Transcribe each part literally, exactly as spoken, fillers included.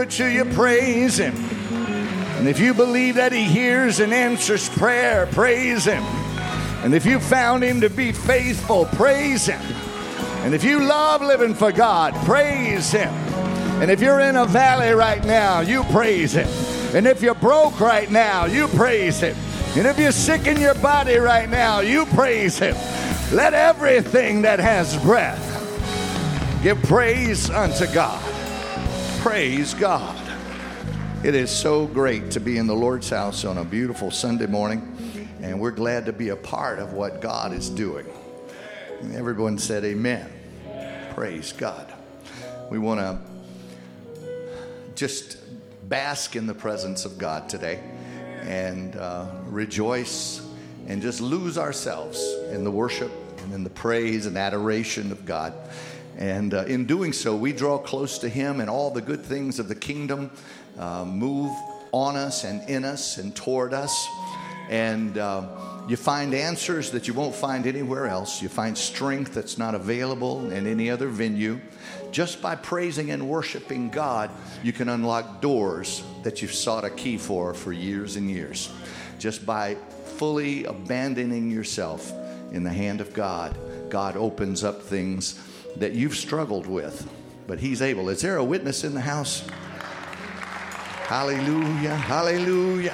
to you, praise him. And if you believe that he hears and answers prayer, praise him. And if you found him to be faithful, praise him. And if you love living for God, praise him. And if you're in a valley right now, you praise him. And if you're broke right now, you praise him. And if you're sick in your body right now, you praise him. Let everything that has breath give praise unto God. Praise God. It is so great to be in the Lord's house on a beautiful Sunday morning, and we're glad to be a part of what God is doing. And everyone said amen. Praise God. We want to just bask in the presence of God today and uh, rejoice and just lose ourselves in the worship and in the praise and adoration of God. And uh, in doing so, we draw close to him, and all the good things of the kingdom uh, move on us and in us and toward us. And uh, you find answers that you won't find anywhere else. You find strength that's not available in any other venue. Just by praising and worshiping God, you can unlock doors that you've sought a key for for years and years. Just by fully abandoning yourself in the hand of God, God opens up things that you've struggled with, but he's able. Is there a witness in the house? Hallelujah, hallelujah.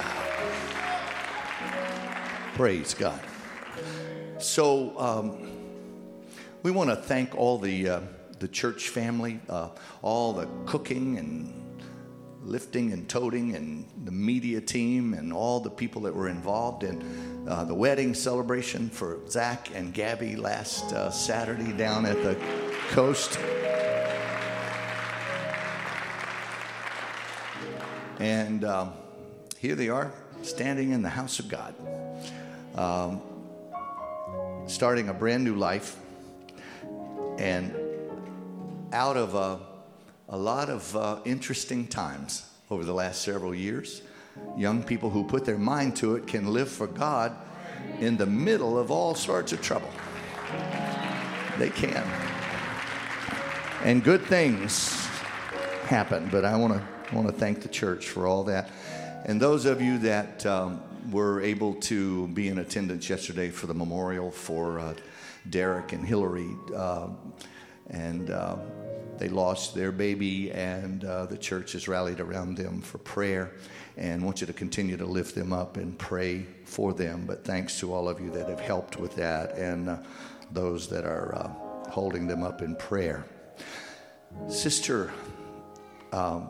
Praise God. So um, we want to thank all the uh, the church family, uh, all the cooking and lifting and toting and the media team and all the people that were involved in uh, the wedding celebration for Zach and Gabby last uh, Saturday down at the coast. And um, here they are standing in the house of God, um, starting a brand new life, and out of a, a lot of uh, interesting times over the last several years. Young people who put their mind to it can live for God in the middle of all sorts of trouble. They can. And good things happen, but I want to want to thank the church for all that. And those of you that um, were able to be in attendance yesterday for the memorial for uh, Derek and Hillary, uh, and uh, they lost their baby, and uh, the church has rallied around them for prayer, and want you to continue to lift them up and pray for them. But thanks to all of you that have helped with that, and uh, those that are uh, holding them up in prayer. Sister um,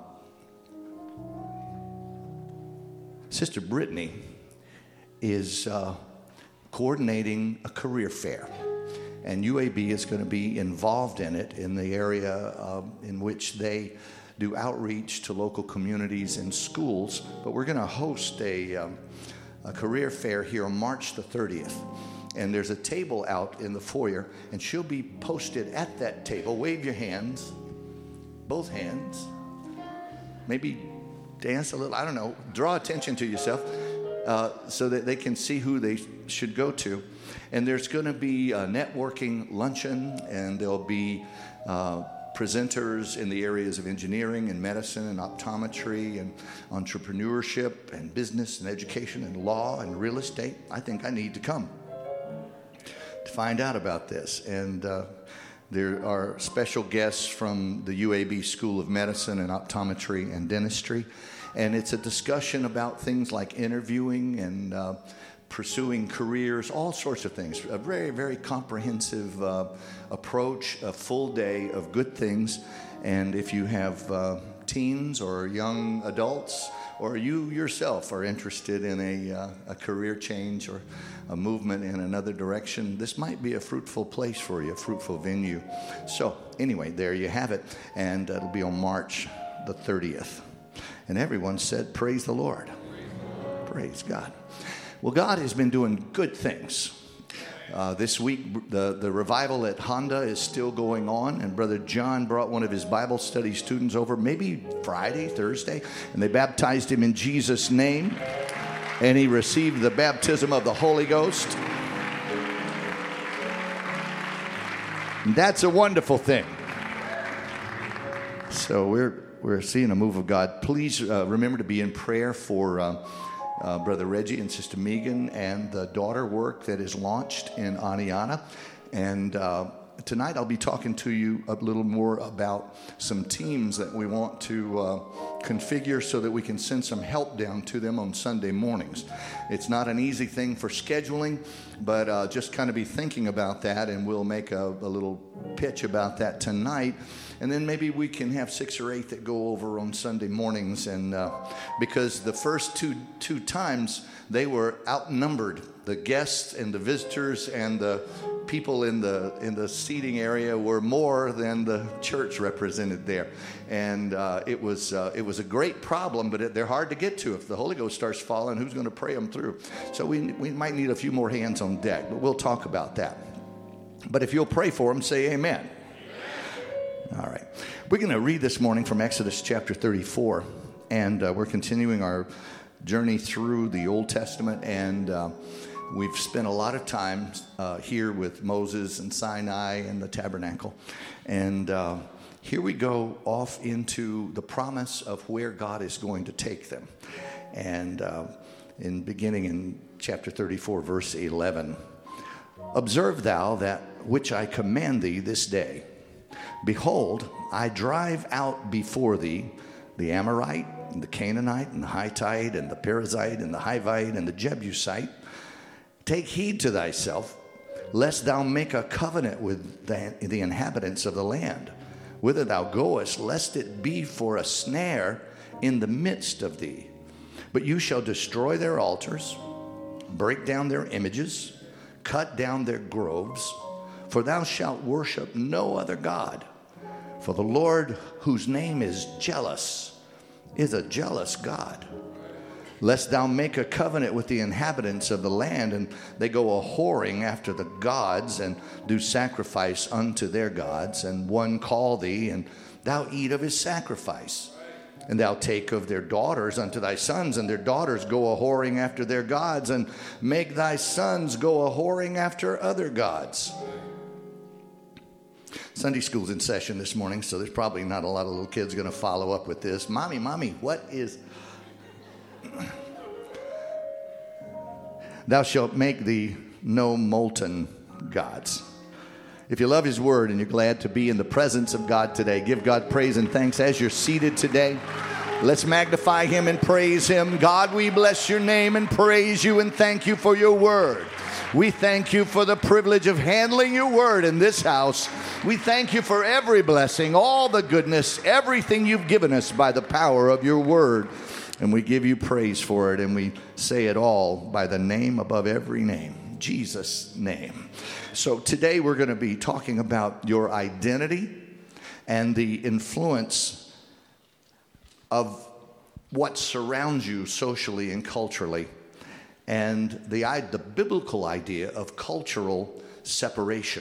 Sister Brittany is uh, coordinating a career fair, and U A B is going to be involved in it in the area uh, in which they do outreach to local communities and schools. But we're going to host a, um, a career fair here on March the thirtieth. And there's a table out in the foyer, and she'll be posted at that table. Wave your hands, both hands. Maybe dance a little, I don't know. Draw attention to yourself uh, so that they can see who they should go to. And there's going to be a networking luncheon, and there'll be uh, presenters in the areas of engineering and medicine and optometry and entrepreneurship and business and education and law and real estate. I think I need to come to find out about this. And uh, there are special guests from the U A B School of Medicine and Optometry and Dentistry. And it's a discussion about things like interviewing and uh, pursuing careers, all sorts of things. A very, very comprehensive uh, approach, a full day of good things. And if you have uh, teens or young adults, or you yourself are interested in a, uh, a career change or a movement in another direction, this might be a fruitful place for you, a fruitful venue. So anyway, there you have it. And it'll be on March the thirtieth. And everyone said, praise the Lord. Praise God. Well, God has been doing good things. Uh, this week, the, the revival at Honda is still going on, and Brother John brought one of his Bible study students over, maybe Friday, Thursday, and they baptized him in Jesus' name, and he received the baptism of the Holy Ghost. And that's a wonderful thing. So we're we're seeing a move of God. Please uh, remember to be in prayer for uh, uh, Brother Reggie and Sister Megan and the daughter work that is launched in Aniana. And uh, tonight I'll be talking to you a little more about some teams that we want to uh, configure so that we can send some help down to them on Sunday mornings. It's not an easy thing for scheduling, but uh, just kind of be thinking about that, and we'll make a, a little pitch about that tonight. And then maybe we can have six or eight that go over on Sunday mornings, and uh, because the first two two times they were outnumbered, the guests and the visitors and the people in the in the seating area were more than the church represented there, and uh, it was uh, it was a great problem. But it, they're hard to get to. If the Holy Ghost starts falling, who's going to pray them through? So we we might need a few more hands on deck, but we'll talk about that. But if you'll pray for them, say amen. All right. We're going to read this morning from Exodus chapter thirty-four, and uh, we're continuing our journey through the Old Testament, and uh, we've spent a lot of time uh, here with Moses and Sinai and the tabernacle. And uh, here we go off into the promise of where God is going to take them. And uh, in beginning in chapter thirty-four, verse eleven, observe thou that which I command thee this day. Behold, I drive out before thee the Amorite, and the Canaanite, and the Hittite, and the Perizzite, and the Hivite, and the Jebusite. Take heed to thyself, lest thou make a covenant with the, the inhabitants of the land, whither thou goest, lest it be for a snare in the midst of thee. But you shall destroy their altars, break down their images, cut down their groves, for thou shalt worship no other God. For the Lord, whose name is jealous, is a jealous God. Lest thou make a covenant with the inhabitants of the land, and they go a-whoring after the gods, and do sacrifice unto their gods, and one call thee, and thou eat of his sacrifice. And thou take of their daughters unto thy sons, and their daughters go a-whoring after their gods, and make thy sons go a-whoring after other gods. Sunday school's in session this morning, so there's probably not a lot of little kids going to follow up with this. Mommy, mommy, what is... Thou shalt make thee no molten gods. If you love his word and you're glad to be in the presence of God today, give God praise and thanks as you're seated today. Let's magnify him and praise him. God, we bless your name and praise you and thank you for your word. We thank you for the privilege of handling your word in this house. We thank you for every blessing, all the goodness, everything you've given us by the power of your word. And we give you praise for it, and we say it all by the name above every name, Jesus' name. So today we're going to be talking about your identity and the influence of what surrounds you socially and culturally, and the, the biblical idea of cultural separation.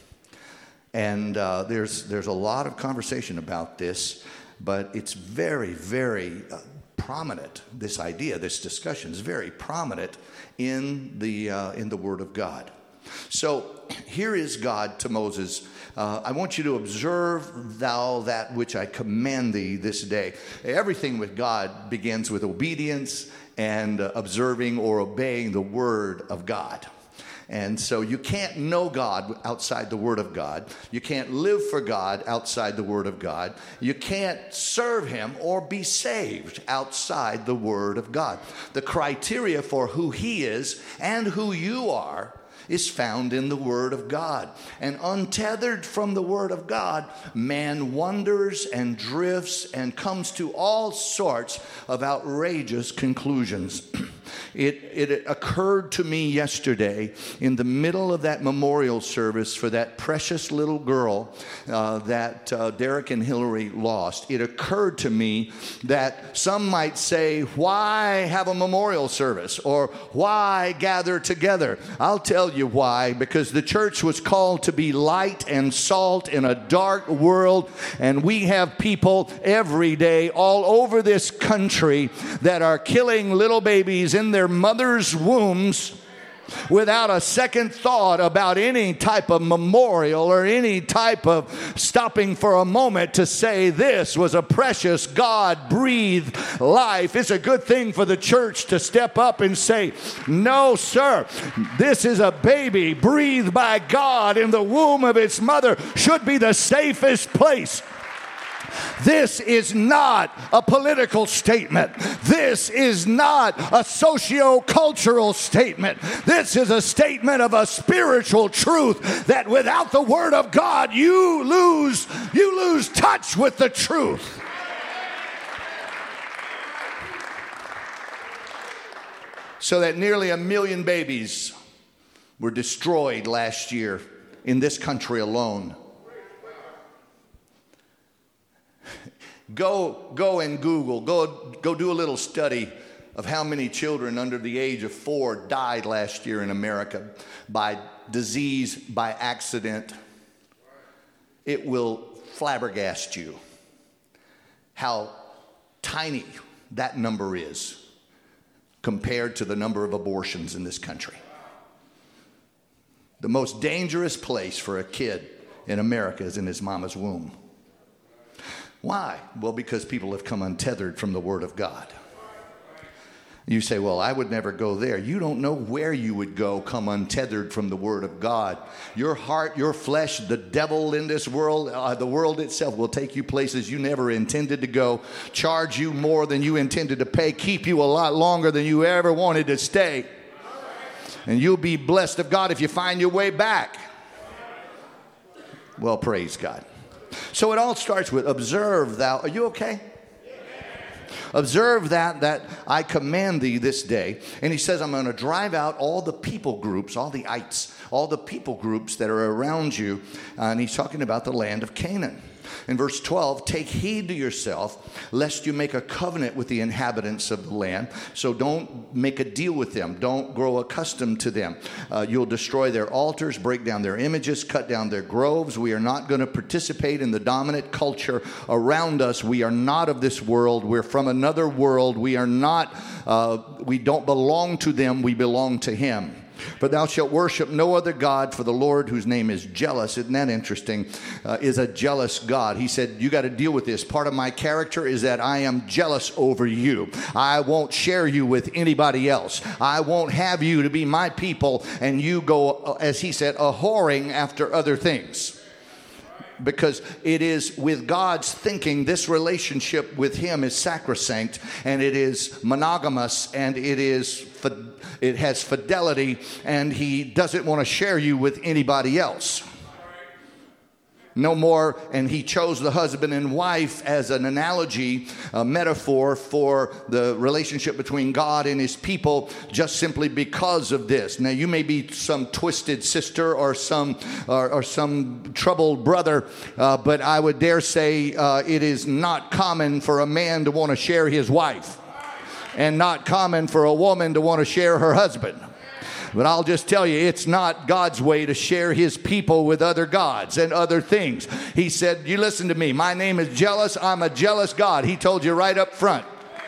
And uh, there's, there's a lot of conversation about this, but it's very, very uh, prominent. This idea, this discussion is very prominent in the, uh, in the Word of God. So here is God to Moses. Uh, I want you to observe thou that which I command thee this day. Everything with God begins with obedience and uh, observing or obeying the word of God. And so you can't know God outside the Word of God. You can't live for God outside the Word of God. You can't serve him or be saved outside the Word of God. The criteria for who he is and who you are is found in the Word of God. And untethered from the Word of God, man wanders and drifts and comes to all sorts of outrageous conclusions. It, it occurred to me yesterday in the middle of that memorial service for that precious little girl uh, that uh, Derek and Hillary lost. It occurred to me that some might say, why have a memorial service? Or why gather together? I'll tell you why. Because the church was called to be light and salt in a dark world. And we have people every day all over this country that are killing little babies in their mother's wombs without a second thought about any type of memorial or any type of stopping for a moment to say this was a precious God-breathed life. It's a good thing for the church to step up and say, no, sir, this is a baby breathed by God in the womb of its mother, should be the safest place. This is not a political statement. This is not a socio-cultural statement. This is a statement of a spiritual truth that without the Word of God, you lose, you lose touch with the truth. So that nearly a million babies were destroyed last year in this country alone. Go, go and Google, go, go do a little study of how many children under the age of four died last year in America by disease, by accident. It will flabbergast you how tiny that number is compared to the number of abortions in this country. The most dangerous place for a kid in America is in his mama's womb. Why? Well, because people have come untethered from the Word of God. You say, well, I would never go there. You don't know where you would go come untethered from the Word of God. Your heart, your flesh, the devil in this world, uh, the world itself will take you places you never intended to go, charge you more than you intended to pay, keep you a lot longer than you ever wanted to stay. And you'll be blessed of God if you find your way back. Well, praise God. So it all starts with observe thou. Are you okay? Observe that, that I command thee this day. And he says, I'm going to drive out all the people groups, all the ites, all the people groups that are around you. Uh, and he's talking about the land of Canaan. In verse twelve, take heed to yourself, lest you make a covenant with the inhabitants of the land. So don't make a deal with them. Don't grow accustomed to them. Uh, you'll destroy their altars, break down their images, cut down their groves. We are not going to participate in the dominant culture around us. We are not of this world. We're from another world. We are not, uh, we don't belong to them. We belong to Him. For thou shalt worship no other God, for the Lord, whose name is jealous, isn't that interesting, uh, is a jealous God. He said, you got to deal with this. Part of my character is that I am jealous over you. I won't share you with anybody else. I won't have you to be my people, and you go, as he said, a-whoring after other things. Because it is with God's thinking, this relationship with Him is sacrosanct, and it is monogamous, and it is it has fidelity, and He doesn't want to share you with anybody else. No more, and He chose the husband and wife as an analogy, a metaphor for the relationship between God and His people, just simply because of this. Now, you may be some twisted sister or some or, or some troubled brother, uh, but I would dare say uh, it is not common for a man to want to share his wife, and not common for a woman to want to share her husband. But I'll just tell you, it's not God's way to share His people with other gods and other things. He said, you listen to me. My name is jealous. I'm a jealous God. He told you right up front.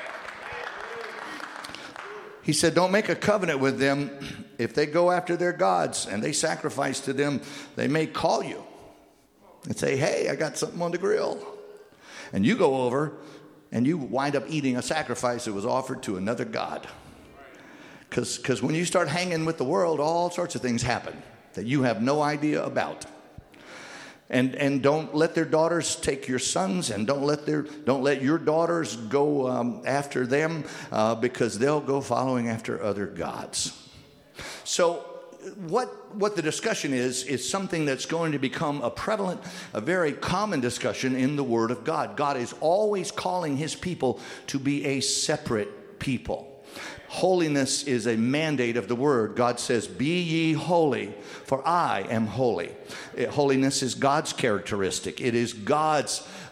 He said, don't make a covenant with them. If they go after their gods and they sacrifice to them, they may call you and say, hey, I got something on the grill. And you go over and you wind up eating a sacrifice that was offered to another god. Because when you start hanging with the world, all sorts of things happen that you have no idea about. And and don't let their daughters take your sons, and don't let their don't let your daughters go um, after them, uh, because they'll go following after other gods. So what what the discussion is is something that's going to become a prevalent, a very common discussion in the Word of God. God is always calling His people to be a separate people. Holiness is a mandate of the Word. God says, be ye holy, for I am holy. Holiness is God's characteristic. It is God's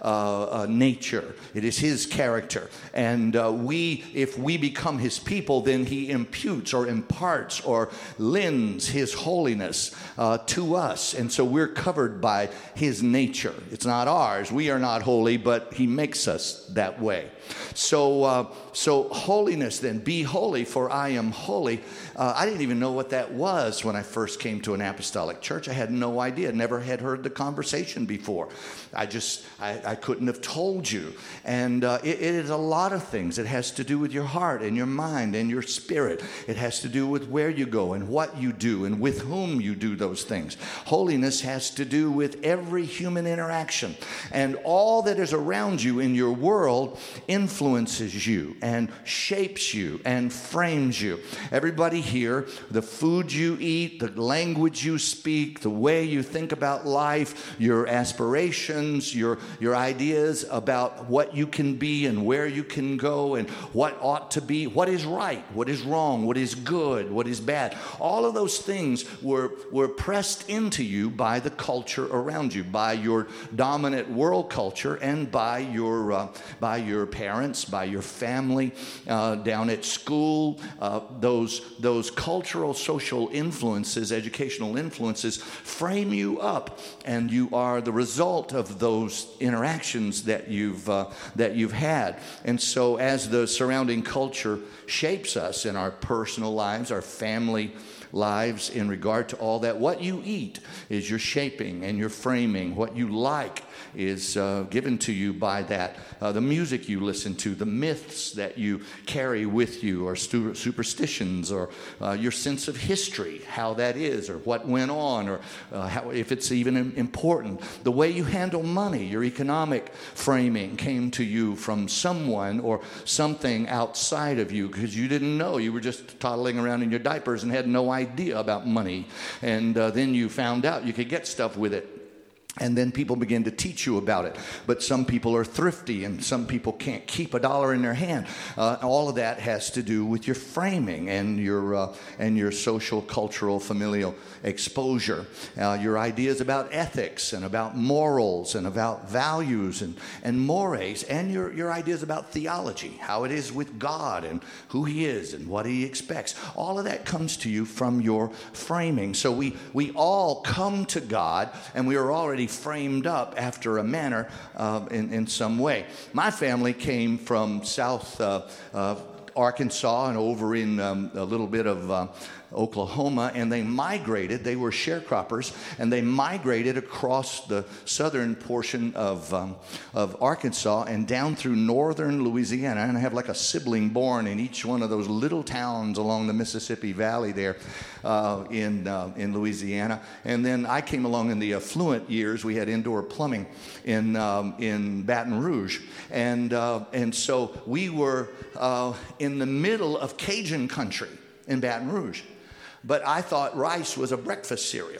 uh, uh, nature. It is his character. And uh, we, if we become his people, then he imputes or imparts or lends his holiness uh, to us. And so we're covered by his nature. It's not ours. We are not holy, but he makes us that way. So, uh, so holiness then, be holy for I am holy. Uh, I didn't even know what that was when I first came to an apostolic church. I had no idea, never had heard the conversation before. I just, I, I couldn't have told you. And uh, it, it is a lot of things. It has to do with your heart and your mind and your spirit. It has to do with where you go and what you do and with whom you do those things. Holiness has to do with every human interaction. And all that is around you in your world influences you and shapes you and frames you. Everybody here, the food you eat, the language you speak, the way you think about life, your aspirations, your, your ideas about what you can be and where you can go and what ought to be, what is right, what is wrong, what is good, what is bad. All of those things were, were pressed into you by the culture around you, by your dominant world culture and by your, uh, by your parents, by your family, uh, down at school. Uh, those, those cultural, social influences, educational influences frame you up, and you are the result of those interactions that you've, uh, that you've had. And so as the surrounding culture shapes us in our personal lives, our family lives, in regard to all that, what you eat is your shaping and your framing. What you like is uh, given to you by that. Uh, the music you listen to, the myths that you carry with you, or stu- superstitions, or uh, your sense of history, how that is, or what went on, or uh, how, if it's even important. The way you handle money, your economic framing came to you from someone or something outside of you, because you didn't know. You were just toddling around in your diapers and had no idea about money. And uh, then you found out you could get stuff with it. And then people begin to teach you about it. But some people are thrifty, and some people can't keep a dollar in their hand. Uh, all of that has to do with your framing and your uh, and your social, cultural, familial exposure. Uh, your ideas about ethics and about morals and about values and, and mores, and your, your ideas about theology, how it is with God and who he is and what he expects. All of that comes to you from your framing. So we, we all come to God, and we are already framed up after a manner uh, in, in some way. My family came from South uh, uh, Arkansas and over in um, a little bit of uh, Oklahoma, and they migrated. They were sharecroppers, and they migrated across the southern portion of um, of Arkansas and down through northern Louisiana. And I have like a sibling born in each one of those little towns along the Mississippi Valley there uh, in uh, in Louisiana. And then I came along in the affluent years. We had indoor plumbing in um, in Baton Rouge, and uh, and so we were uh, in the middle of Cajun country in Baton Rouge. But I thought rice was a breakfast cereal.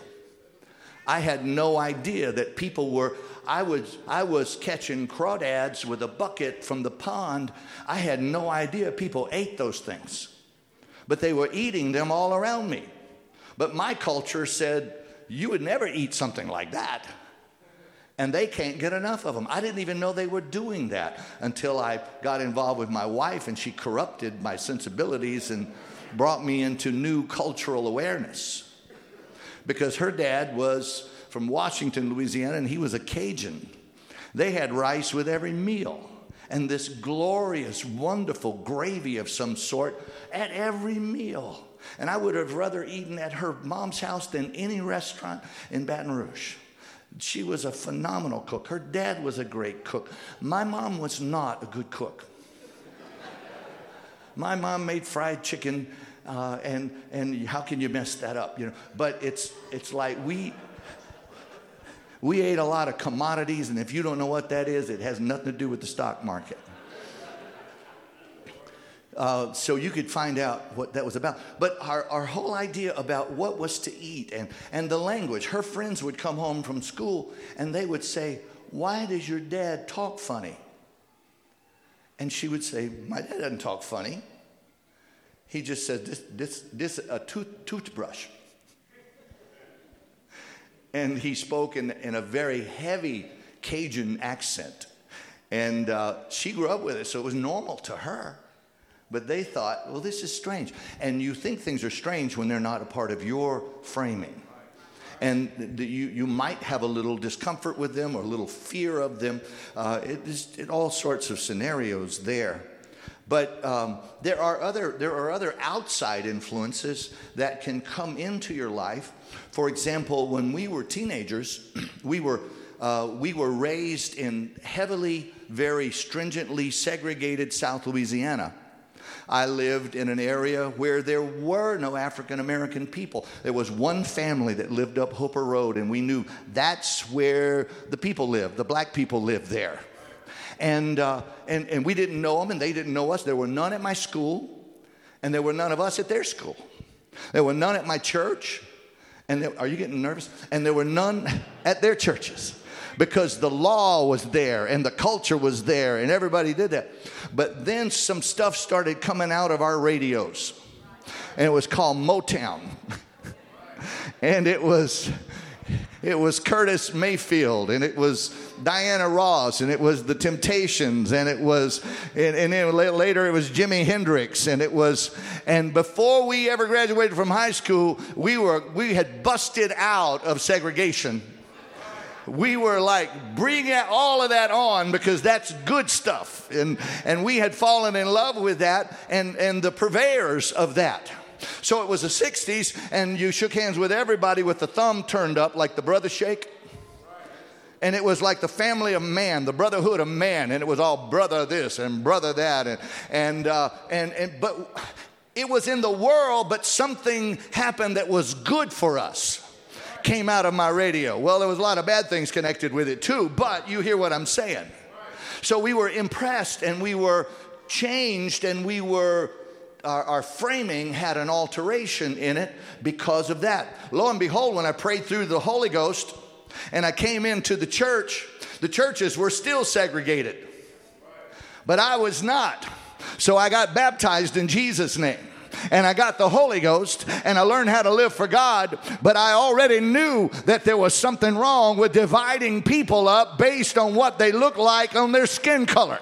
I had no idea that people were, I was, I was catching crawdads with a bucket from the pond. I had no idea people ate those things. But they were eating them all around me. But my culture said, you would never eat something like that. And they can't get enough of them. I didn't even know they were doing that until I got involved with my wife, and she corrupted my sensibilities and brought me into new cultural awareness, because her dad was from Washington, Louisiana, and he was a Cajun. They had rice with every meal, and this glorious, wonderful gravy of some sort at every meal. And I would have rather eaten at her mom's house than any restaurant in Baton Rouge. She was a phenomenal cook. Her dad was a great cook. My mom was not a good cook. My mom made fried chicken, uh, and and how can you mess that up, you know? But it's it's like we we ate a lot of commodities, and if you don't know what that is, it has nothing to do with the stock market. Uh, so you could find out what that was about. But our, our whole idea about what was to eat and, and the language. Her friends would come home from school, and they would say, "Why does your dad talk funny?" And she would say, "My dad doesn't talk funny. He just says, this, this, this, a tooth, toothbrush." And he spoke in, in a very heavy Cajun accent. And uh, she grew up with it, so it was normal to her. But they thought, well, this is strange. And you think things are strange when they're not a part of your framing. And you, you might have a little discomfort with them or a little fear of them. Uh, it is it, all sorts of scenarios there. But um, there are other there are other outside influences that can come into your life. For example, when we were teenagers, we were uh, we were raised in heavily, very stringently segregated South Louisiana. I lived in an area where there were no African American people. There was one family that lived up Hooper Road, and we knew that's where the people lived. The black people lived there. And, uh, and, and we didn't know them, and they didn't know us. There were none at my school, and there were none of us at their school. There were none at my church. And there, are you getting nervous? And there were none at their churches. Because the law was there and the culture was there and everybody did that. But then some stuff started coming out of our radios. And it was called Motown. And it was it was Curtis Mayfield, and it was Diana Ross, and it was The Temptations, and it was and, and then later it was Jimi Hendrix, and it was and before we ever graduated from high school, we were we had busted out of segregation. We were like, bring all of that on because that's good stuff. And and we had fallen in love with that and, and the purveyors of that. So it was the sixties, and you shook hands with everybody with the thumb turned up like the brother shake. And it was like the family of man, the brotherhood of man. And it was all brother this and brother that. And, and, uh, and, and but it was in the world, but something happened that was good for us. Came out of my radio. Well, there was a lot of bad things connected with it too, but you hear what I'm saying. So we were impressed and we were changed and we were, our, our framing had an alteration in it because of that. Lo and behold, when I prayed through the Holy Ghost and I came into the church, the churches were still segregated. But I was not. So I got baptized in Jesus' name. And I got the Holy Ghost, and I learned how to live for God, but I already knew that there was something wrong with dividing people up based on what they look like on their skin color.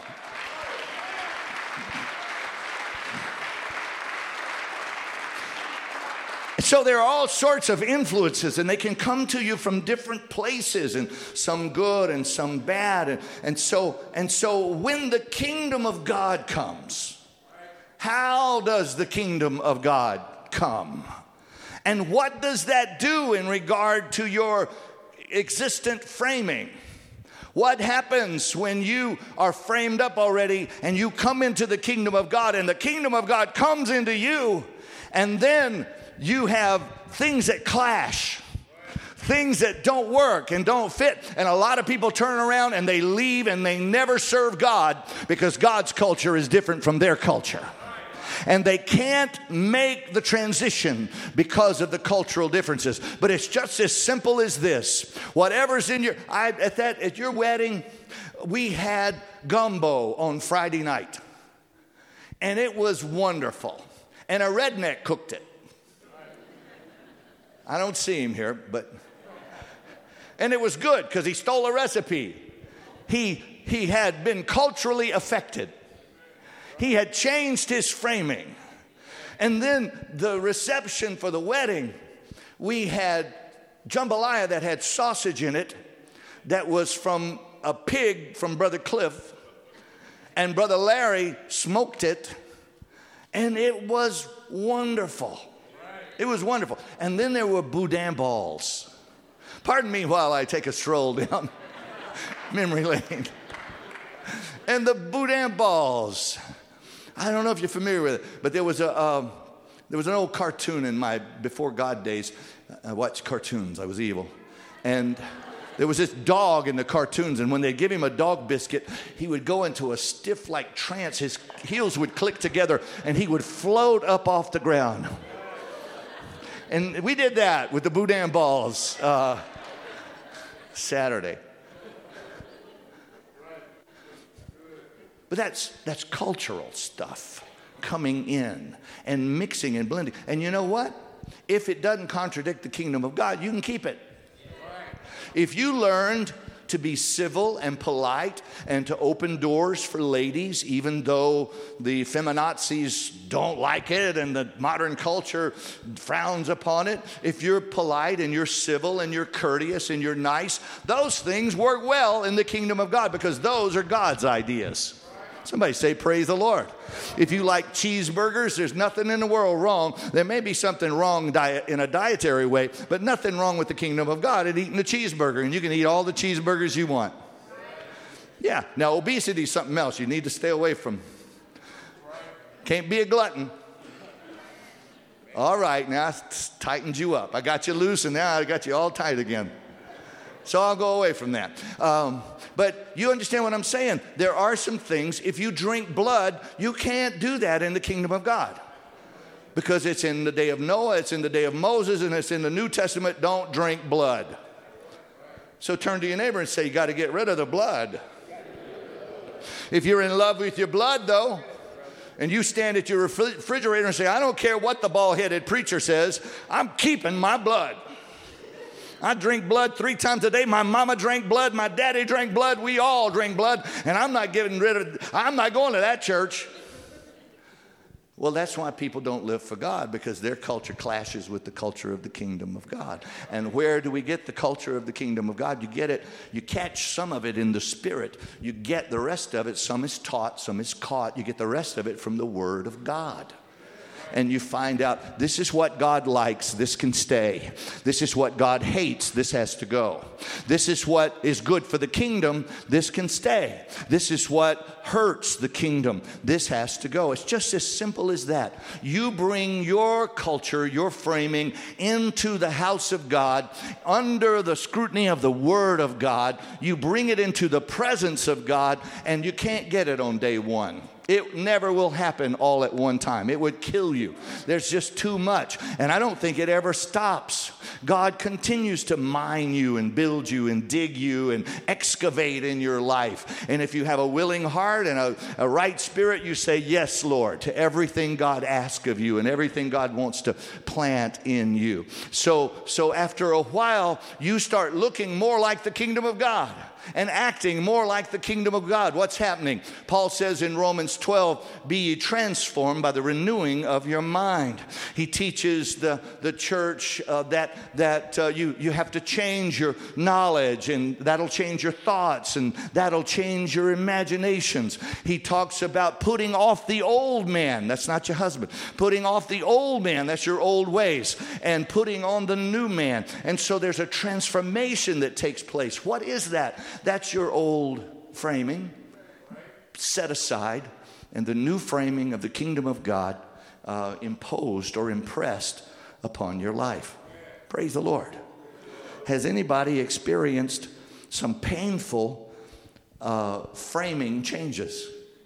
So there are all sorts of influences, and they can come to you from different places, and some good and some bad. And, and so and so when the kingdom of God comes, how does the kingdom of God come? And what does that do in regard to your existent framing? What happens when you are framed up already and you come into the kingdom of God and the kingdom of God comes into you, and then you have things that clash, things that don't work and don't fit, and a lot of people turn around and they leave and they never serve God because God's culture is different from their culture. And they can't make the transition because of the cultural differences. But it's just as simple as this. Whatever's in your, I, at that, at your wedding, we had gumbo on Friday night. And it was wonderful. And a redneck cooked it. I don't see him here, but, and it was good because he stole a recipe. He, he had been culturally affected. He had changed his framing. And then the reception for the wedding, we had jambalaya that had sausage in it that was from a pig from Brother Cliff. And Brother Larry smoked it. And it was wonderful. It was wonderful. And then there were boudin balls. Pardon me while I take a stroll down memory lane. And the boudin balls. I don't know if you're familiar with it, but there was a uh, there was an old cartoon in my before God days. I watched cartoons. I was evil, and there was this dog in the cartoons. And when they give him a dog biscuit, he would go into a stiff like trance. His heels would click together, and he would float up off the ground. And we did that with the boudin balls uh, Saturday. But that's that's cultural stuff coming in and mixing and blending. And you know what? If it doesn't contradict the kingdom of God, you can keep it. If you learned to be civil and polite and to open doors for ladies, even though the feminazis don't like it and the modern culture frowns upon it. If you're polite and you're civil and you're courteous and you're nice, those things work well in the kingdom of God because those are God's ideas. Somebody say, praise the Lord. If you like cheeseburgers, there's nothing in the world wrong. There may be something wrong diet in a dietary way, but nothing wrong with the kingdom of God in eating a cheeseburger. And you can eat all the cheeseburgers you want. Yeah. Now, obesity is something else you need to stay away from. Can't be a glutton. All right. Now, I tightened you up. I got you loose, and now I got you all tight again. So I'll go away from that. Um, but you understand what I'm saying? There are some things, if you drink blood, you can't do that in the kingdom of God. Because it's in the day of Noah, it's in the day of Moses, and it's in the New Testament, don't drink blood. So turn to your neighbor and say, you got to get rid of the blood. If you're in love with your blood, though, and you stand at your refrigerator and say, I don't care what the bald-headed preacher says, I'm keeping my blood. I drink blood three times a day. My mama drank blood. My daddy drank blood. We all drink blood. And I'm not getting rid of, I'm not going to that church. Well, that's why people don't live for God, because their culture clashes with the culture of the kingdom of God. And where do we get the culture of the kingdom of God? You get it, you catch some of it in the spirit. You get the rest of it. Some is taught, some is caught. You get the rest of it from the word of God. And you find out this is what God likes, this can stay. This is what God hates, this has to go. This is what is good for the kingdom, this can stay. This is what hurts the kingdom, this has to go. It's just as simple as that. You bring your culture, your framing into the house of God, under the scrutiny of the word of God. You bring it into the presence of God, and you can't get it on day one. It never will happen all at one time. It would kill you. There's just too much. And I don't think it ever stops. God continues to mine you and build you and dig you and excavate in your life. And if you have a willing heart and a, a right spirit, you say, yes, Lord, to everything God asks of you and everything God wants to plant in you. So, so after a while, you start looking more like the kingdom of God and acting more like the kingdom of God. What's happening? Paul says in Romans twelve, be ye transformed by the renewing of your mind. He teaches the, the church uh, that, that uh, you, you have to change your knowledge, and that'll change your thoughts, and that'll change your imaginations. He talks about putting off the old man. That's not your husband. Putting off the old man. That's your old ways. And putting on the new man. And so there's a transformation that takes place. What is that? That's your old framing set aside, and the new framing of the kingdom of God uh, imposed or impressed upon your life. Praise the Lord. Has anybody experienced some painful uh, framing changes?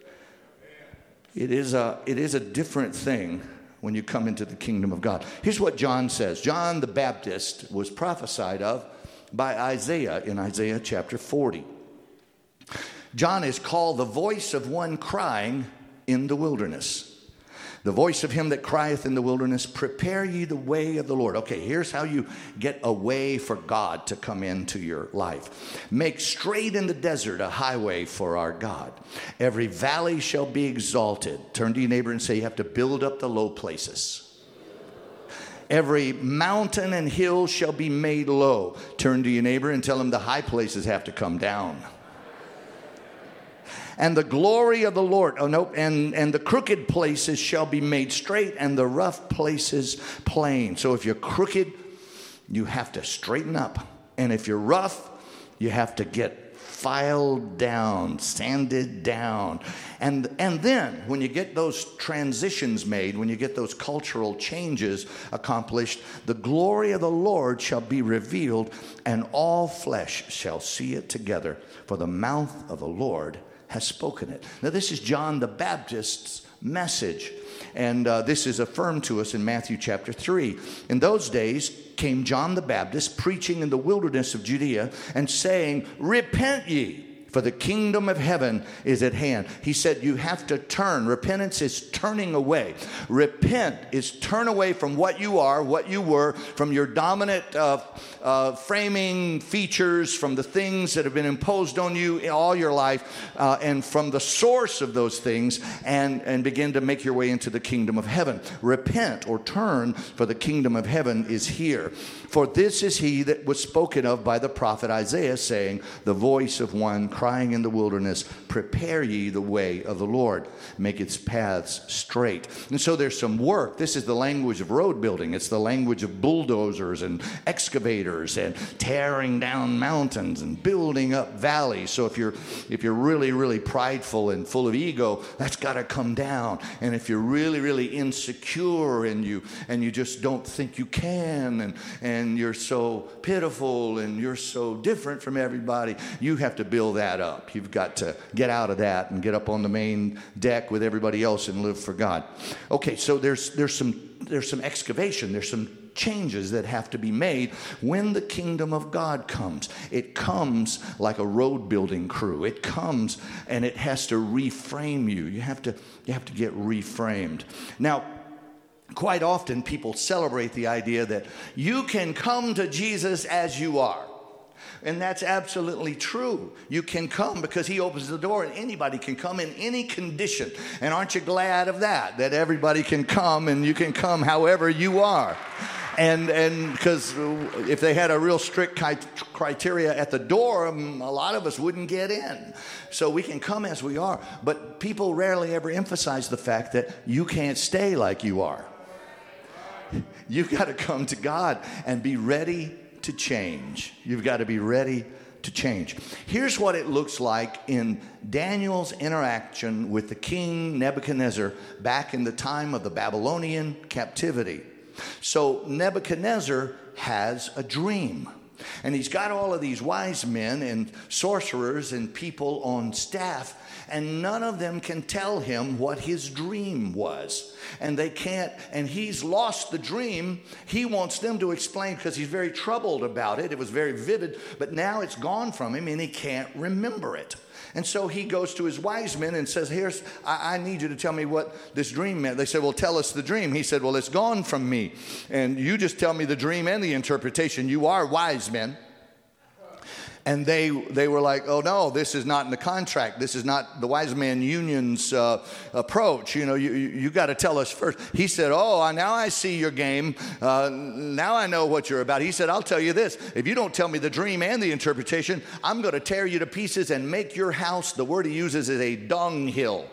It is a, it is a different thing when you come into the kingdom of God. Here's what John says. John the Baptist was prophesied of by Isaiah in Isaiah chapter forty. John is called the voice of one crying in the wilderness. The voice of him that crieth in the wilderness, prepare ye the way of the Lord. Okay, here's how you get a way for God to come into your life. Make straight in the desert a highway for our God. Every valley shall be exalted. Turn to your neighbor and say, you have to build up the low places. Every mountain and hill shall be made low. Turn to your neighbor and tell him the high places have to come down. And the glory of the Lord, oh no, and, and the crooked places shall be made straight, and the rough places plain. So if you're crooked, you have to straighten up. And if you're rough, you have to get filed down, sanded down. And, and then when you get those transitions made, when you get those cultural changes accomplished, the glory of the Lord shall be revealed, and all flesh shall see it together, for the mouth of the Lord has spoken it. Now this is John the Baptist's message, and uh, this is affirmed to us in Matthew chapter three. In those days came John the Baptist preaching in the wilderness of Judea and saying, repent ye, for the kingdom of heaven is at hand. He said you have to turn. Repentance is turning away. Repent is turn away from what you are, what you were, from your dominant uh, uh, framing features, from the things that have been imposed on you all your life, uh, and from the source of those things, and, and begin to make your way into the kingdom of heaven. Repent or turn, for the kingdom of heaven is here. For this is he that was spoken of by the prophet Isaiah, saying, the voice of one crying in the wilderness, prepare ye the way of the Lord, make its paths straight. And so there's some work. This is the language of road building. It's the language of bulldozers and excavators and tearing down mountains and building up valleys. So if you're if you're really, really prideful and full of ego, that's got to come down. And if you're really, really insecure and you and you just don't think you can, and and you're so pitiful and you're so different from everybody, you have to build that up. You've got to get out of that and get up on the main deck with everybody else and live for God. Okay, so there's there's some there's some excavation, there's some changes that have to be made when the kingdom of God comes. It comes like a road building crew. It comes and it has to reframe you. You have to you have to get reframed. Now, quite often people celebrate the idea that you can come to Jesus as you are. And that's absolutely true. You can come because he opens the door, and anybody can come in any condition. And aren't you glad of that, that everybody can come and you can come however you are? And and because if they had a real strict criteria at the door, a lot of us wouldn't get in. So we can come as we are. But people rarely ever emphasize the fact that you can't stay like you are. You've got to come to God and be ready to change. You've got to be ready to change. Here's what it looks like in Daniel's interaction with the king Nebuchadnezzar back in the time of the Babylonian captivity. So Nebuchadnezzar has a dream. And he's got all of these wise men and sorcerers and people on staff, and none of them can tell him what his dream was. And they can't, and he's lost the dream. He wants them to explain because he's very troubled about it. It was very vivid, but now it's gone from him and he can't remember it. And so he goes to his wise men and says, here's, I, I need you to tell me what this dream meant. They said, well, tell us the dream. He said, well, it's gone from me. And you just tell me the dream and the interpretation. You are wise men. And they they were like, oh, no, this is not in the contract. This is not the wise man union's uh, approach. You know, you, you, you got to tell us first. He said, oh, now I see your game. Uh, now I know what you're about. He said, I'll tell you this. If you don't tell me the dream and the interpretation, I'm going to tear you to pieces and make your house, the word he uses is a dunghill.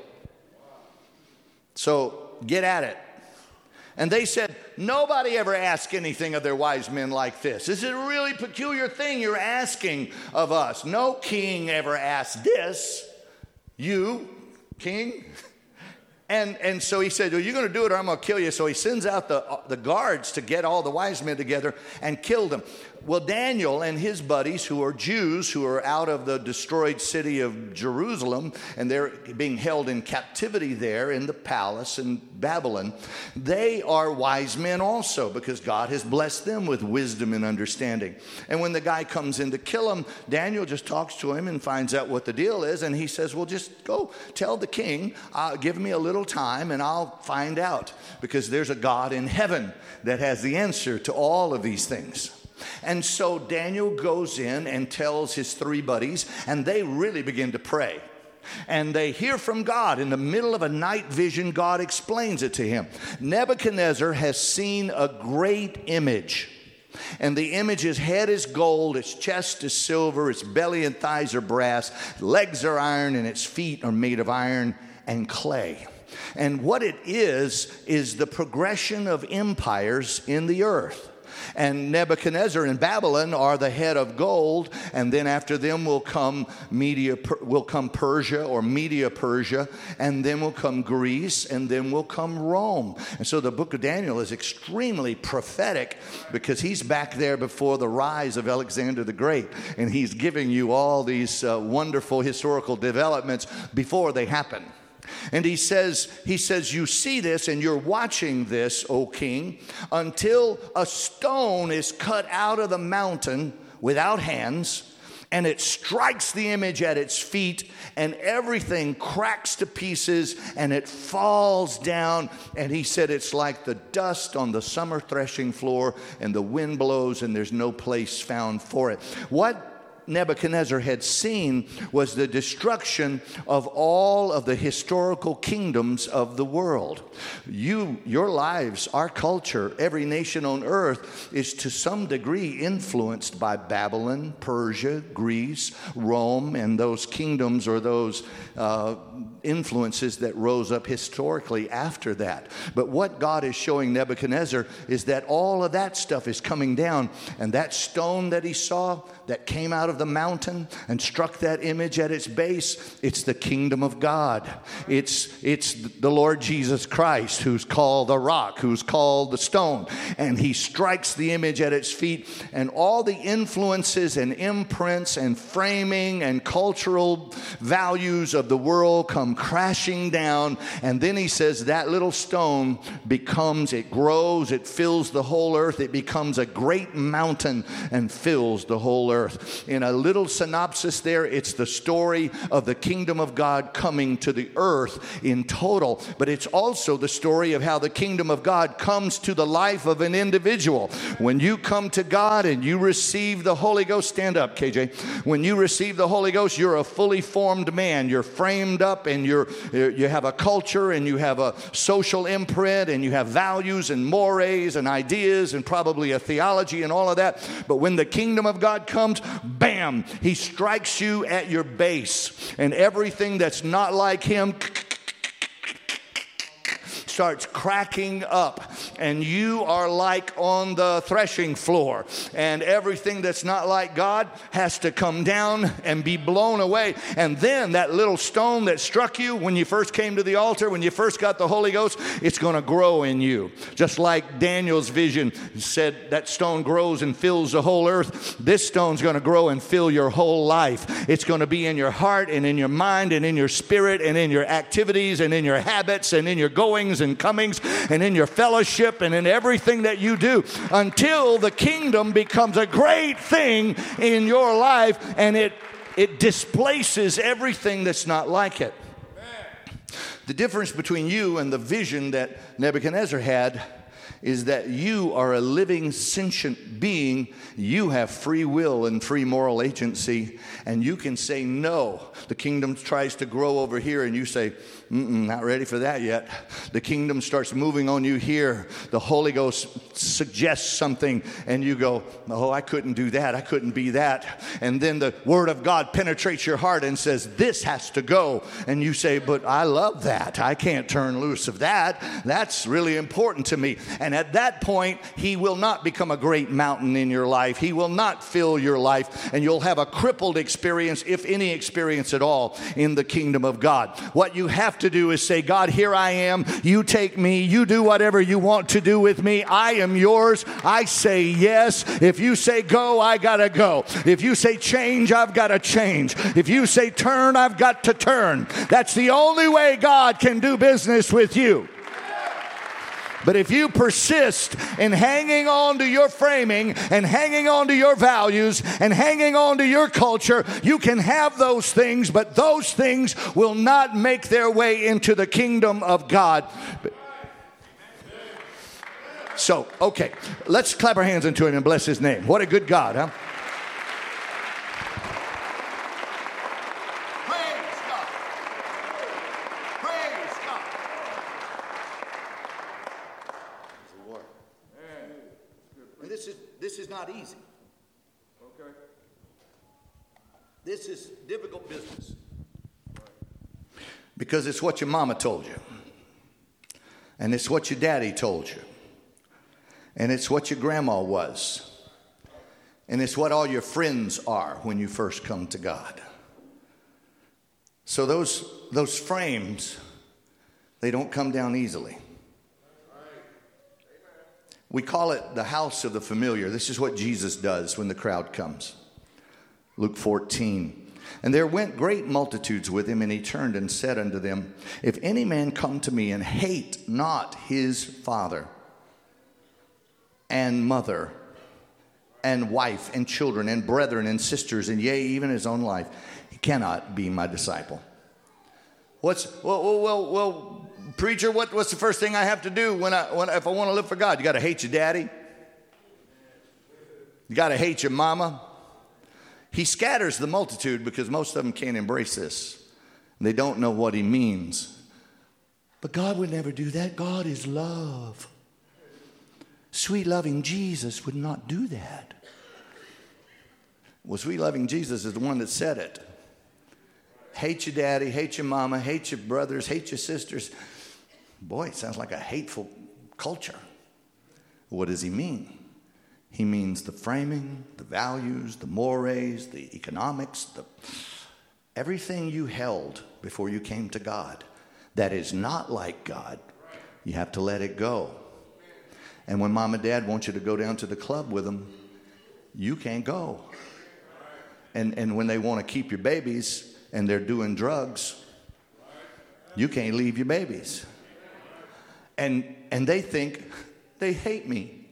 So get at it. And they said, nobody ever asked anything of their wise men like this. This is a really peculiar thing you're asking of us. No king ever asked this. You, king. And and so he said, well, you're going to do it or I'm going to kill you. So he sends out the, uh, the guards to get all the wise men together and kill them. Well, Daniel and his buddies, who are Jews, who are out of the destroyed city of Jerusalem, and they're being held in captivity there in the palace in Babylon, they are wise men also because God has blessed them with wisdom and understanding. And when the guy comes in to kill him, Daniel just talks to him and finds out what the deal is, and he says, well, just go tell the king, uh, give me a little time and I'll find out, because there's a God in heaven that has the answer to all of these things. And so Daniel goes in and tells his three buddies, and they really begin to pray. And they hear from God. In the middle of a night vision, God explains it to him. Nebuchadnezzar has seen a great image. And the image's head is gold, its chest is silver, its belly and thighs are brass, legs are iron, and its feet are made of iron and clay. And what it is, is the progression of empires in the earth. And Nebuchadnezzar and Babylon are the head of gold, and then after them will come Media, will come Persia or Media Persia, and then will come Greece, and then will come Rome. And so the book of Daniel is extremely prophetic because he's back there before the rise of Alexander the Great, and he's giving you all these uh, wonderful historical developments before they happen. And he says, he says, you see this and you're watching this, O king, until a stone is cut out of the mountain without hands and it strikes the image at its feet, and everything cracks to pieces, and it falls down. And he said it's like the dust on the summer threshing floor, and the wind blows, and there's no place found for it. What Nebuchadnezzar had seen was the destruction of all of the historical kingdoms of the world. You, your lives, our culture, every nation on earth is to some degree influenced by Babylon, Persia, Greece, Rome, and those kingdoms or those uh, influences that rose up historically after that. But what God is showing Nebuchadnezzar is that all of that stuff is coming down, and that stone that he saw that came out of the mountain and struck that image at its base, it's the kingdom of God. It's, it's the Lord Jesus Christ, who's called the rock, who's called the stone. And he strikes the image at its feet, and all the influences and imprints and framing and cultural values of the world come crashing down. And then he says that little stone becomes, it grows, it fills the whole earth. It becomes a great mountain and fills the whole earth. In a little synopsis there, it's the story of the kingdom of God coming to the earth in total. But it's also the story of how the kingdom of God comes to the life of an individual. When you come to God and you receive the Holy Ghost, stand up, K J. When you receive the Holy Ghost, you're a fully formed man. You're framed up, and you're you have a culture, and you have a social imprint, and you have values and mores and ideas and probably a theology and all of that. But when the kingdom of God comes, bam, he strikes you at your base, and everything that's not like him starts cracking up, and you are like on the threshing floor, and everything that's not like God has to come down and be blown away. And then that little stone that struck you when you first came to the altar, when you first got the Holy Ghost, it's going to grow in you. Just like Daniel's vision said, that stone grows and fills the whole earth. This stone's going to grow and fill your whole life. It's going to be in your heart and in your mind and in your spirit and in your activities and in your habits and in your goings and comings and in your fellowship and in everything that you do, until the kingdom becomes a great thing in your life, and it it displaces everything that's not like it. The difference between you and the vision that Nebuchadnezzar had is that you are a living, sentient being. You have free will and free moral agency, and you can say no. The kingdom tries to grow over here, and you say, Mm-mm, not ready for that yet. The kingdom starts moving on you here. The Holy Ghost suggests something, and you go, oh, I couldn't do that. I couldn't be that. And then the Word of God penetrates your heart and says, this has to go. And you say, but I love that. I can't turn loose of that. That's really important to me. And at that point, he will not become a great mountain in your life. He will not fill your life, and you'll have a crippled experience, if any experience at all, in the kingdom of God. What you have to do is say, God, here I am. You take me. You do whatever you want to do with me. I am yours. I say yes. If you say go, I gotta go. If you say change, I've got to change. If you say turn, I've got to turn. That's the only way God can do business with you. But if you persist in hanging on to your framing and hanging on to your values and hanging on to your culture, you can have those things, but those things will not make their way into the kingdom of God. So, okay, let's clap our hands into it and bless his name. What a good God, huh? This is not easy. Okay. This is difficult business. Because it's what your mama told you. And it's what your daddy told you. And it's what your grandma was. And it's what all your friends are when you first come to God. So those, those frames, they don't come down easily. We call it the house of the familiar. This is what Jesus does when the crowd comes. Luke fourteen. And there went great multitudes with him, and he turned and said unto them, if any man come to me and hate not his father and mother and wife and children and brethren and sisters, and yea, even his own life, he cannot be my disciple. What's, well, well, well, well preacher, what, what's the first thing I have to do when I, when, if I want to live for God? You got to hate your daddy. You got to hate your mama. He scatters the multitude because most of them can't embrace this. They don't know what he means. But God would never do that. God is love. Sweet loving Jesus would not do that. Well, sweet loving Jesus is the one that said it. Hate your daddy, hate your mama, hate your brothers, hate your sisters. Boy, it sounds like a hateful culture. What does he mean? He means the framing, the values, the mores, the economics, the everything you held before you came to God that is not like God. You have to let it go. And when mom and dad want you to go down to the club with them, you can't go. And and when they want to keep your babies and they're doing drugs, you can't leave your babies. And and they think they hate me.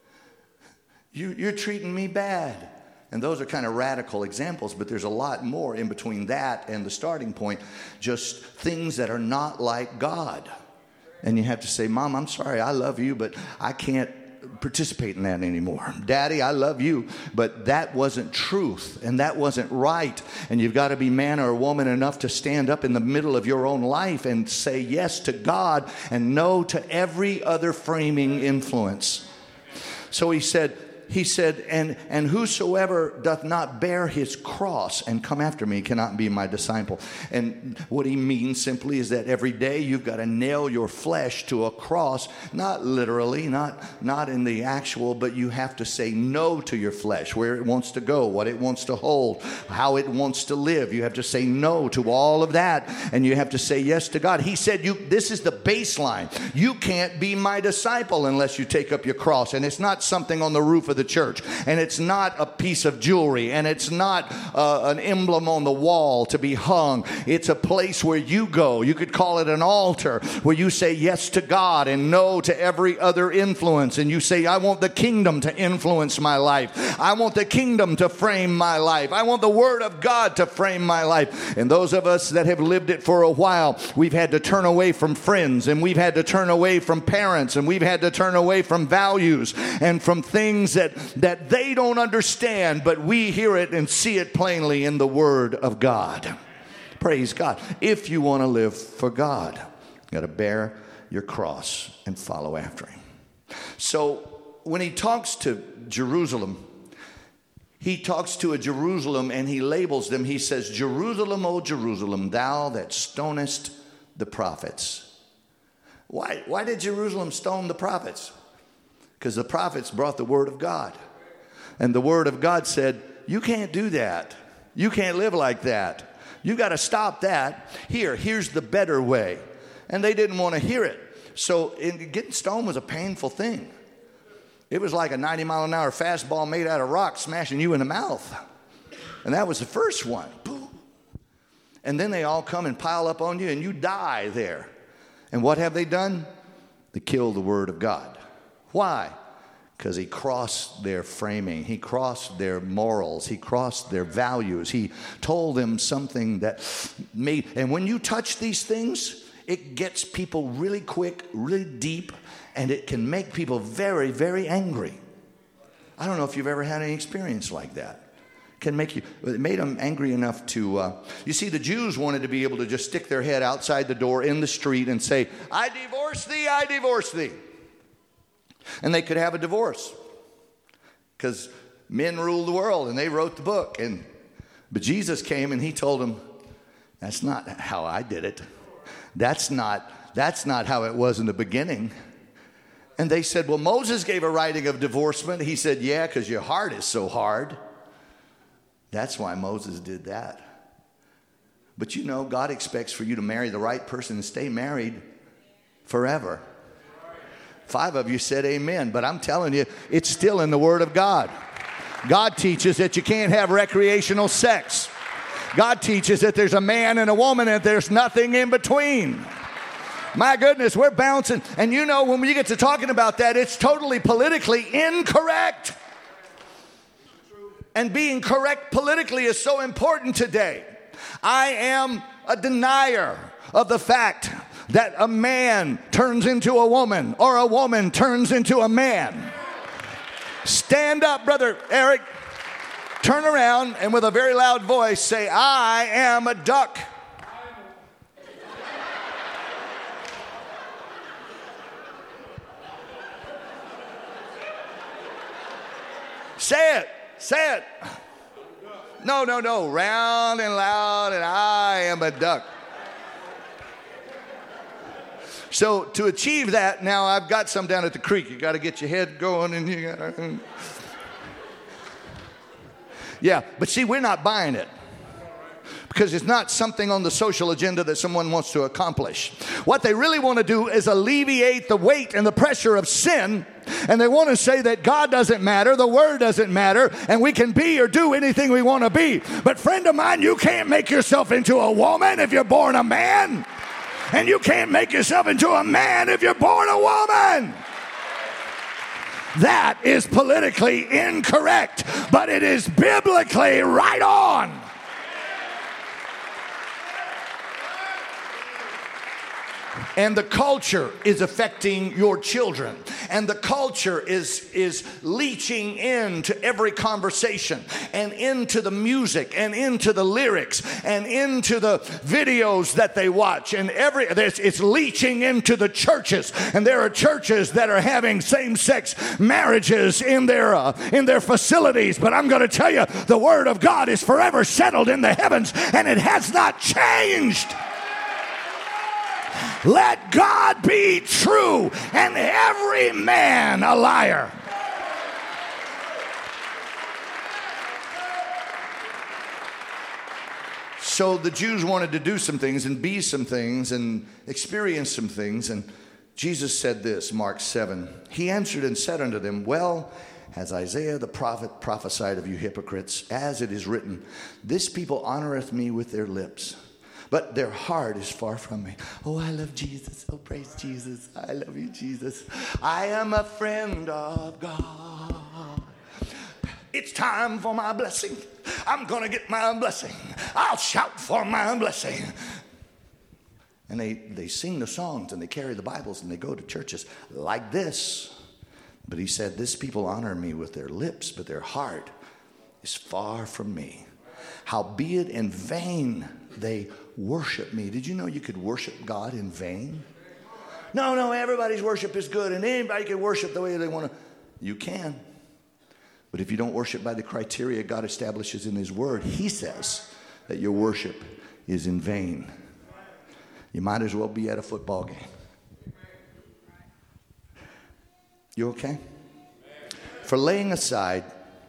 You, you're treating me bad. And those are kind of radical examples, but there's a lot more in between that and the starting point. Just things that are not like God. And you have to say, Mom, I'm sorry, I love you, but I can't participate in that anymore. Daddy, I love you, but that wasn't truth and that wasn't right. And you've got to be man or woman enough to stand up in the middle of your own life and say yes to God and no to every other framing influence. So he said, He said, and, and whosoever doth not bear his cross and come after me cannot be my disciple. And what he means simply is that every day you've got to nail your flesh to a cross, not literally, not, not in the actual, but you have to say no to your flesh, where it wants to go, what it wants to hold, how it wants to live. You have to say no to all of that, and you have to say yes to God. He said, "You. This is the baseline. You can't be my disciple unless you take up your cross." And it's not something on the roof of the church, and it's not a piece of jewelry, and it's not uh, an emblem on the wall to be hung. It's a place where you go. You could call it an altar, where you say yes to God and no to every other influence, and you say, I want the kingdom to influence my life. I want the kingdom to frame my life. I want the word of God to frame my life. And those of us that have lived it for a while, we've had to turn away from friends, and we've had to turn away from parents, and we've had to turn away from values and from things that that they don't understand, but we hear it and see it plainly in the Word of God. Praise God. If you want to live for God, you got to bear your cross and follow after him. So when he talks to Jerusalem, he talks to a Jerusalem and he labels them. He says, Jerusalem, O Jerusalem, thou that stonest the prophets. Why, why did Jerusalem stone the prophets? Because the prophets brought the word of God. And the word of God said, you can't do that. You can't live like that. You got to stop that. Here, here's the better way. And they didn't want to hear it. So in, getting stoned was a painful thing. It was like a ninety mile an hour fastball made out of rock smashing you in the mouth. And that was the first one. Boom. And then they all come and pile up on you and you die there. And what have they done? They killed the word of God. Why? Because he crossed their framing. He crossed their morals. He crossed their values. He told them something that made... And when you touch these things, it gets people really quick, really deep, and it can make people very, very angry. I don't know if you've ever had any experience like that. It can make you... It made them angry enough to... Uh, you see, the Jews wanted to be able to just stick their head outside the door in the street and say, I divorce thee, I divorce thee. And they could have a divorce because men rule the world and they wrote the book. And but Jesus came and he told them, that's not how I did it. That's not, that's not how it was in the beginning. And they said, well, Moses gave a writing of divorcement. He said, yeah, because your heart is so hard. That's why Moses did that. But you know, God expects for you to marry the right person and stay married forever. Five of you said amen, but I'm telling you, it's still in the Word of God. God teaches that you can't have recreational sex. God teaches that there's a man and a woman and there's nothing in between. My goodness, we're bouncing. And you know, when we get to talking about that, it's totally politically incorrect. And being correct politically is so important today. I am a denier of the fact that a man turns into a woman or a woman turns into a man. Stand up, Brother Eric. Turn around and with a very loud voice say, I am a duck. Say it. Say it. No, no, no. Round and loud, and I am a duck. So to achieve that, now I've got some down at the creek. You got to get your head going, and you got to... Yeah, but see, we're not buying it. Because it's not something on the social agenda that someone wants to accomplish. What they really want to do is alleviate the weight and the pressure of sin. And they want to say that God doesn't matter, the Word doesn't matter, and we can be or do anything we want to be. But friend of mine, you can't make yourself into a woman if you're born a man. And you can't make yourself into a man if you're born a woman. That is politically incorrect, but it is biblically right on. And the culture is affecting your children. And the culture is, is leaching into every conversation and into the music and into the lyrics and into the videos that they watch. And every it's leaching into the churches. And there are churches that are having same-sex marriages in their, uh, in their facilities. But I'm going to tell you, the Word of God is forever settled in the heavens, and it has not changed. Let God be true and every man a liar. So the Jews wanted to do some things and be some things and experience some things. And Jesus said this, Mark seven. He answered and said unto them, well, as Isaiah the prophet prophesied of you hypocrites, as it is written, this people honoreth me with their lips, but their heart is far from me. Oh, I love Jesus. Oh, praise Jesus. I love you, Jesus. I am a friend of God. It's time for my blessing. I'm going to get my blessing. I'll shout for my blessing. And they, they sing the songs and they carry the Bibles and they go to churches like this. But he said, this people honor me with their lips, but their heart is far from me. Howbeit in vain they worship me. Did you know you could worship God in vain? No, no, everybody's worship is good and anybody can worship the way they want to. You can. But if you don't worship by the criteria God establishes in His Word, He says that your worship is in vain. You might as well be at a football game. You okay? For laying aside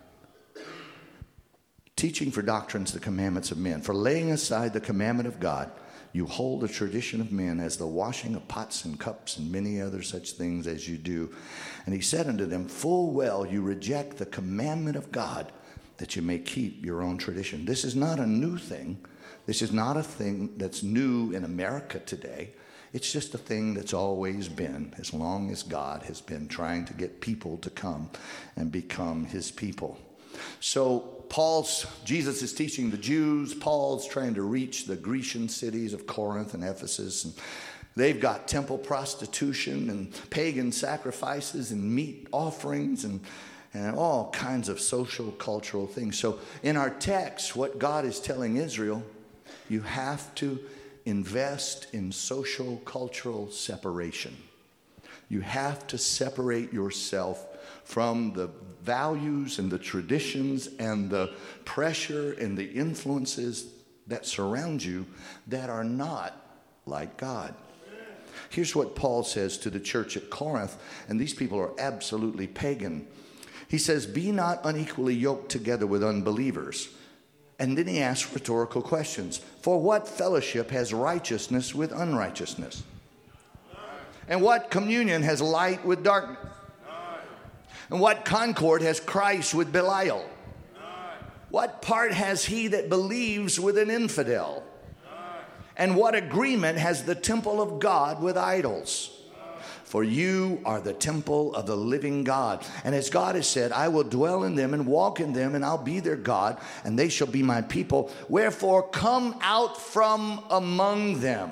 teaching for doctrines the commandments of men, for laying aside the commandment of God, you hold the tradition of men as the washing of pots and cups and many other such things as you do. And he said unto them, full well you reject the commandment of God, that you may keep your own tradition. This is not a new thing. This is not a thing that's new in America today. It's just a thing that's always been, as long as God has been trying to get people to come and become His people. So Paul's, Jesus is teaching the Jews. Paul's trying to reach the Grecian cities of Corinth and Ephesus. And they've got temple prostitution and pagan sacrifices and meat offerings and, and all kinds of social, cultural things. So in our text, what God is telling Israel, you have to invest in social, cultural separation. You have to separate yourself from the values and the traditions and the pressure and the influences that surround you that are not like God. Here's what Paul says to the church at Corinth, and these people are absolutely pagan. He says, be not unequally yoked together with unbelievers. And then he asks rhetorical questions. For what fellowship has righteousness with unrighteousness? And what communion has light with darkness? And what concord has Christ with Belial? What part has he that believes with an infidel? And what agreement has the temple of God with idols? For you are the temple of the living God. And as God has said, I will dwell in them and walk in them, and I'll be their God, and they shall be my people. Wherefore come out from among them,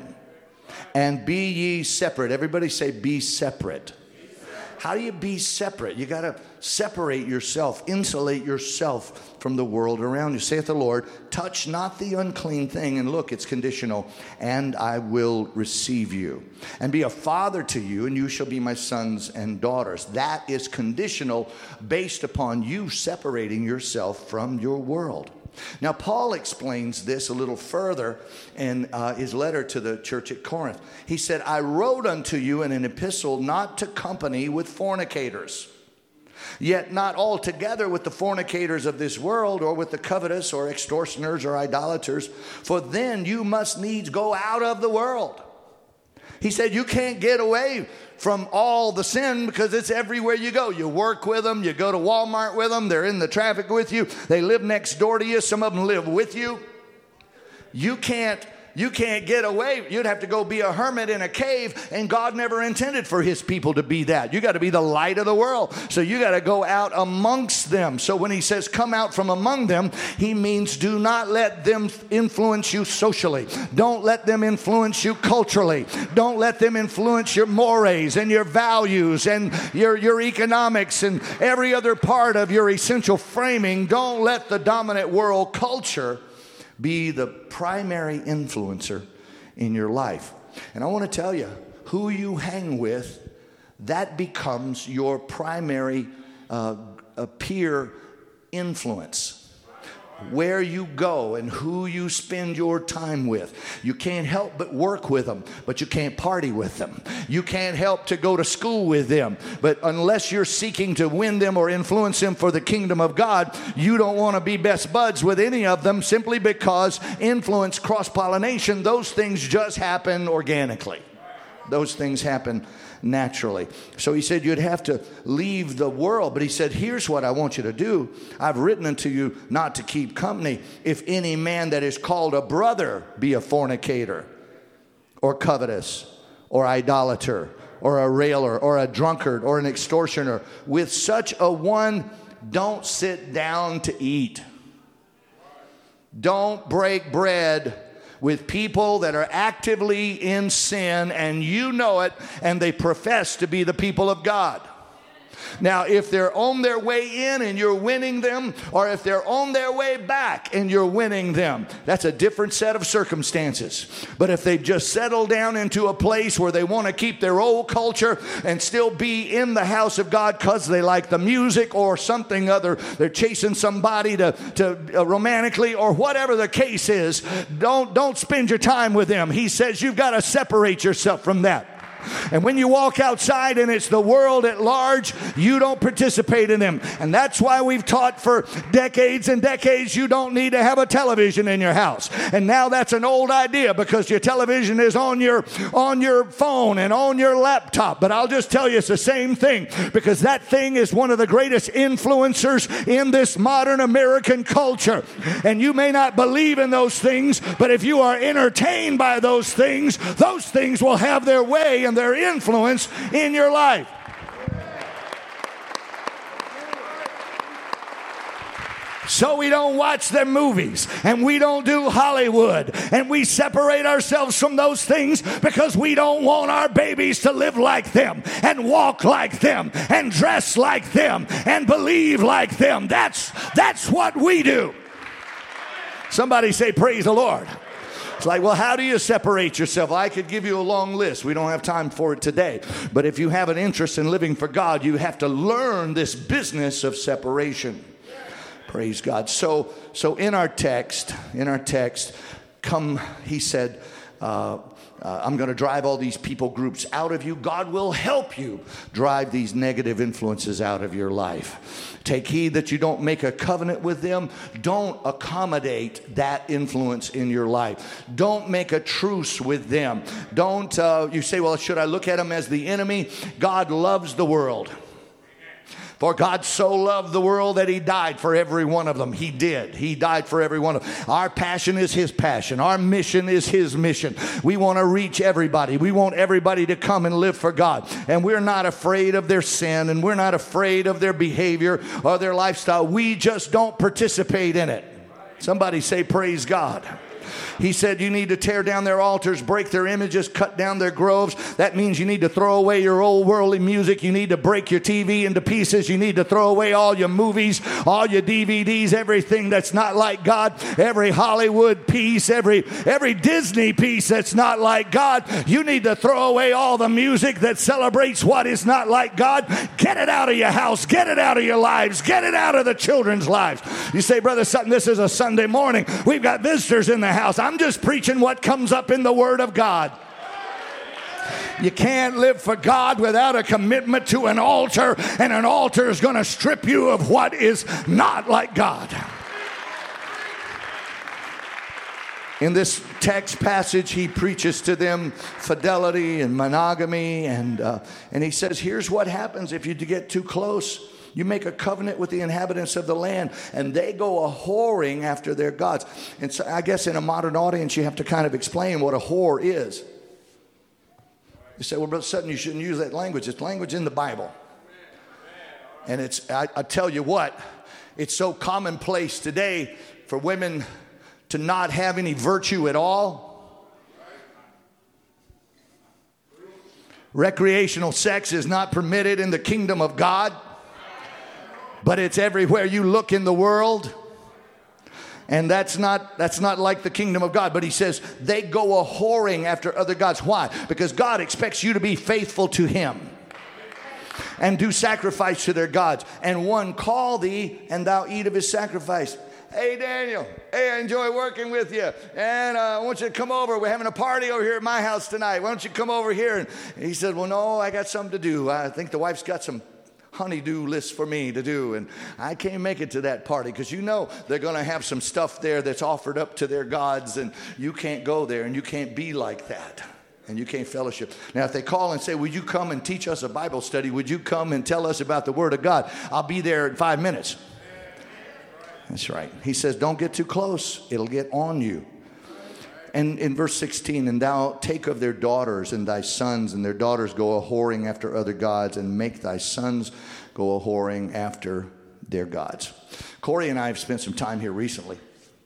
and be ye separate. Everybody say, be separate. How do you be separate? You got to separate yourself, insulate yourself from the world around you. Saith the Lord, touch not the unclean thing. And look, it's conditional. And I will receive you and be a father to you, and you shall be my sons and daughters. That is conditional based upon you separating yourself from your world. Now, Paul explains this a little further in uh, his letter to the church at Corinth. He said, I wrote unto you in an epistle not to company with fornicators, yet not altogether with the fornicators of this world, or with the covetous, or extortioners, or idolaters, for then you must needs go out of the world. He said, you can't get away from all the sin because it's everywhere you go. You work with them. You go to Walmart with them. They're in the traffic with you. They live next door to you. Some of them live with you. You can't You can't get away. You'd have to go be a hermit in a cave, and God never intended for his people to be that. You got to be the light of the world. So you got to go out amongst them. So when he says come out from among them, he means do not let them influence you socially. Don't let them influence you culturally. Don't let them influence your mores and your values and your, your economics and every other part of your essential framing. Don't let the dominant world culture be the primary influencer in your life. And I want to tell you, who you hang with, that becomes your primary uh, uh, peer influence. Where you go and who you spend your time with. You can't help but work with them, but you can't party with them. You can't help to go to school with them, but unless you're seeking to win them or influence them for the kingdom of God, you don't want to be best buds with any of them, simply because influence, cross-pollination, those things just happen organically. Those things happen naturally. So he said you'd have to leave the world. But he said, here's what I want you to do. I've written unto you not to keep company. If any man that is called a brother be a fornicator, or covetous, or idolater, or a railer, or a drunkard, or an extortioner, with such a one, don't sit down to eat. Don't break bread with people that are actively in sin, and you know it, and they profess to be the people of God. Now, if they're on their way in and you're winning them, or if they're on their way back and you're winning them, that's a different set of circumstances. But if they've just settled down into a place where they want to keep their old culture and still be in the house of God because they like the music or something other, they're chasing somebody to, to uh, romantically, or whatever the case is, don't, don't spend your time with them. He says you've got to separate yourself from that. And when you walk outside and it's the world at large, you don't participate in them. And that's why we've taught for decades and decades you don't need to have a television in your house. And now that's an old idea because your television is on your on your phone and on your laptop. But I'll just tell you it's the same thing, because that thing is one of the greatest influencers in this modern American culture. And you may not believe in those things, but if you are entertained by those things, those things will have their way and their influence in your life. So we don't watch them movies, and we don't do Hollywood, and we separate ourselves from those things because we don't want our babies to live like them and walk like them and dress like them and believe like them. That's that's what we do. Somebody say praise the Lord. It's like, well, how do you separate yourself? I could give you a long list. We don't have time for it today. But if you have an interest in living for God, you have to learn this business of separation. Praise God. So, so in our text, in our text, come, he said, uh, uh, I'm going to drive all these people groups out of you. God will help you drive these negative influences out of your life. Take heed that you don't make a covenant with them. Don't accommodate that influence in your life. Don't make a truce with them. Don't, uh, you say, well, should I look at them as the enemy? God loves the world. For God so loved the world that he died for every one of them. He did. He died for every one of them. Our passion is his passion. Our mission is his mission. We want to reach everybody. We want everybody to come and live for God. And we're not afraid of their sin, and we're not afraid of their behavior or their lifestyle. We just don't participate in it. Somebody say, praise God. He said you need to tear down their altars, break their images, cut down their groves. That means you need to throw away your old worldly music. You need to break your T V into pieces. You need to throw away all your movies, all your D V Ds, everything that's not like God, every Hollywood piece, every, every Disney piece that's not like God. You need to throw away all the music that celebrates what is not like God. Get it out of your house. Get it out of your lives. Get it out of the children's lives. You say, Brother Sutton, this is a Sunday morning. We've got visitors in the house. I'm just preaching what comes up in the Word of God. You can't live for God without a commitment to an altar, and an altar is going to strip you of what is not like God. In this text passage, he preaches to them fidelity and monogamy, and uh, and he says, here's what happens if you get too close. You make a covenant with the inhabitants of the land, and they go a-whoring after their gods. And so I guess in a modern audience, you have to kind of explain what a whore is. You say, well, Brother Sutton, you shouldn't use that language. It's language in the Bible. And it's, I, I tell you what, it's so commonplace today for women to not have any virtue at all. Recreational sex is not permitted in the kingdom of God. But it's everywhere you look in the world. And that's not, that's not like the kingdom of God. But he says they go a-whoring after other gods. Why? Because God expects you to be faithful to him and do sacrifice to their gods. And one call thee, and thou eat of his sacrifice. Hey, Daniel. Hey, I enjoy working with you. And uh, I want you to come over. We're having a party over here at my house tonight. Why don't you come over here? And he said, well, no, I got something to do. I think the wife's got some honey-do list for me to do, and I can't make it to that party because you know they're going to have some stuff there that's offered up to their gods, and you can't go there, and you can't be like that, and you can't fellowship. Now, if they call and say, would you come and teach us a Bible study? Would you come and tell us about the Word of God? I'll be there in five minutes. That's right. He says, don't get too close. It'll get on you. And in verse sixteen, and thou take of their daughters and thy sons, and their daughters go a-whoring after other gods, and make thy sons go a-whoring after their gods. Corey and I have spent some time here recently.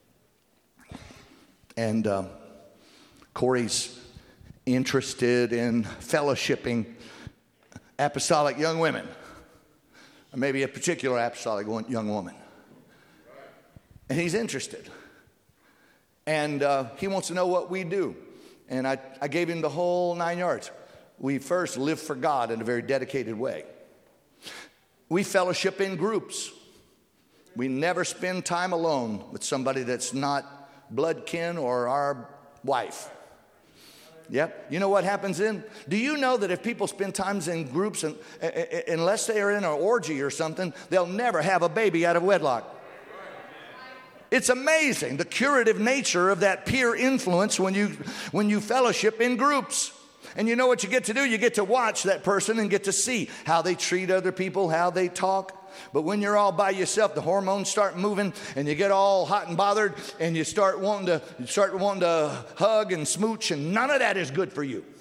And uh, Corey's interested in fellowshipping apostolic young women, or maybe a particular apostolic young woman. And he's interested. And uh, he wants to know what we do. And I, I gave him the whole nine yards. We first live for God in a very dedicated way. We fellowship in groups. We never spend time alone with somebody that's not blood kin or our wife. Yep. You know what happens then? Do you know that if people spend times in groups, and, uh, uh, unless they are in an orgy or something, they'll never have a baby out of wedlock? It's amazing the curative nature of that peer influence when you when you fellowship in groups. And you know what you get to do? You get to watch that person and get to see how they treat other people, how they talk. But when you're all by yourself, the hormones start moving and you get all hot and bothered and you start wanting to you start wanting to hug and smooch, and none of that is good for you.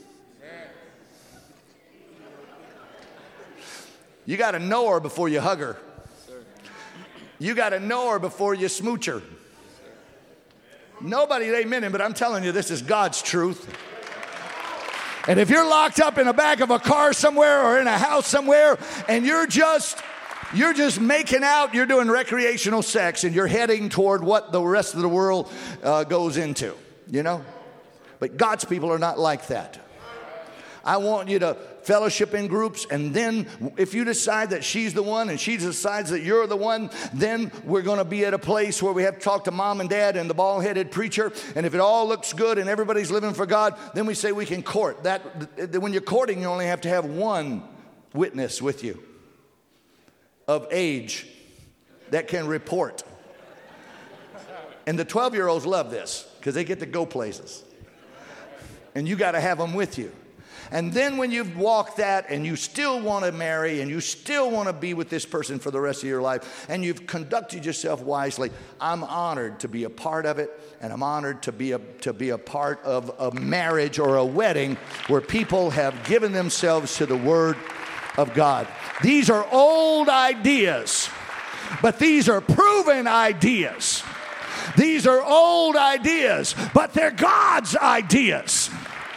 You got to know her before you hug her. You got to know her before you smooch her. Nobody amen him, but I'm telling you, this is God's truth. And if you're locked up in the back of a car somewhere or in a house somewhere, and you're just you're just making out, you're doing recreational sex, and you're heading toward what the rest of the world uh, goes into, you know? But God's people are not like that. I want you to fellowship in groups, and then if you decide that she's the one and she decides that you're the one, then we're going to be at a place where we have to talk to mom and dad and the bald-headed preacher, and if it all looks good and everybody's living for God, then we say we can court. That when you're courting, you only have to have one witness with you of age that can report. And the twelve-year-olds love this because they get to go places. And you got to have them with you. And then when you've walked that and you still want to marry and you still want to be with this person for the rest of your life and you've conducted yourself wisely, I'm honored to be a part of it, and I'm honored to be a, to be a part of a marriage or a wedding where people have given themselves to the Word of God. These are old ideas, but these are proven ideas. These are old ideas, but they're God's ideas.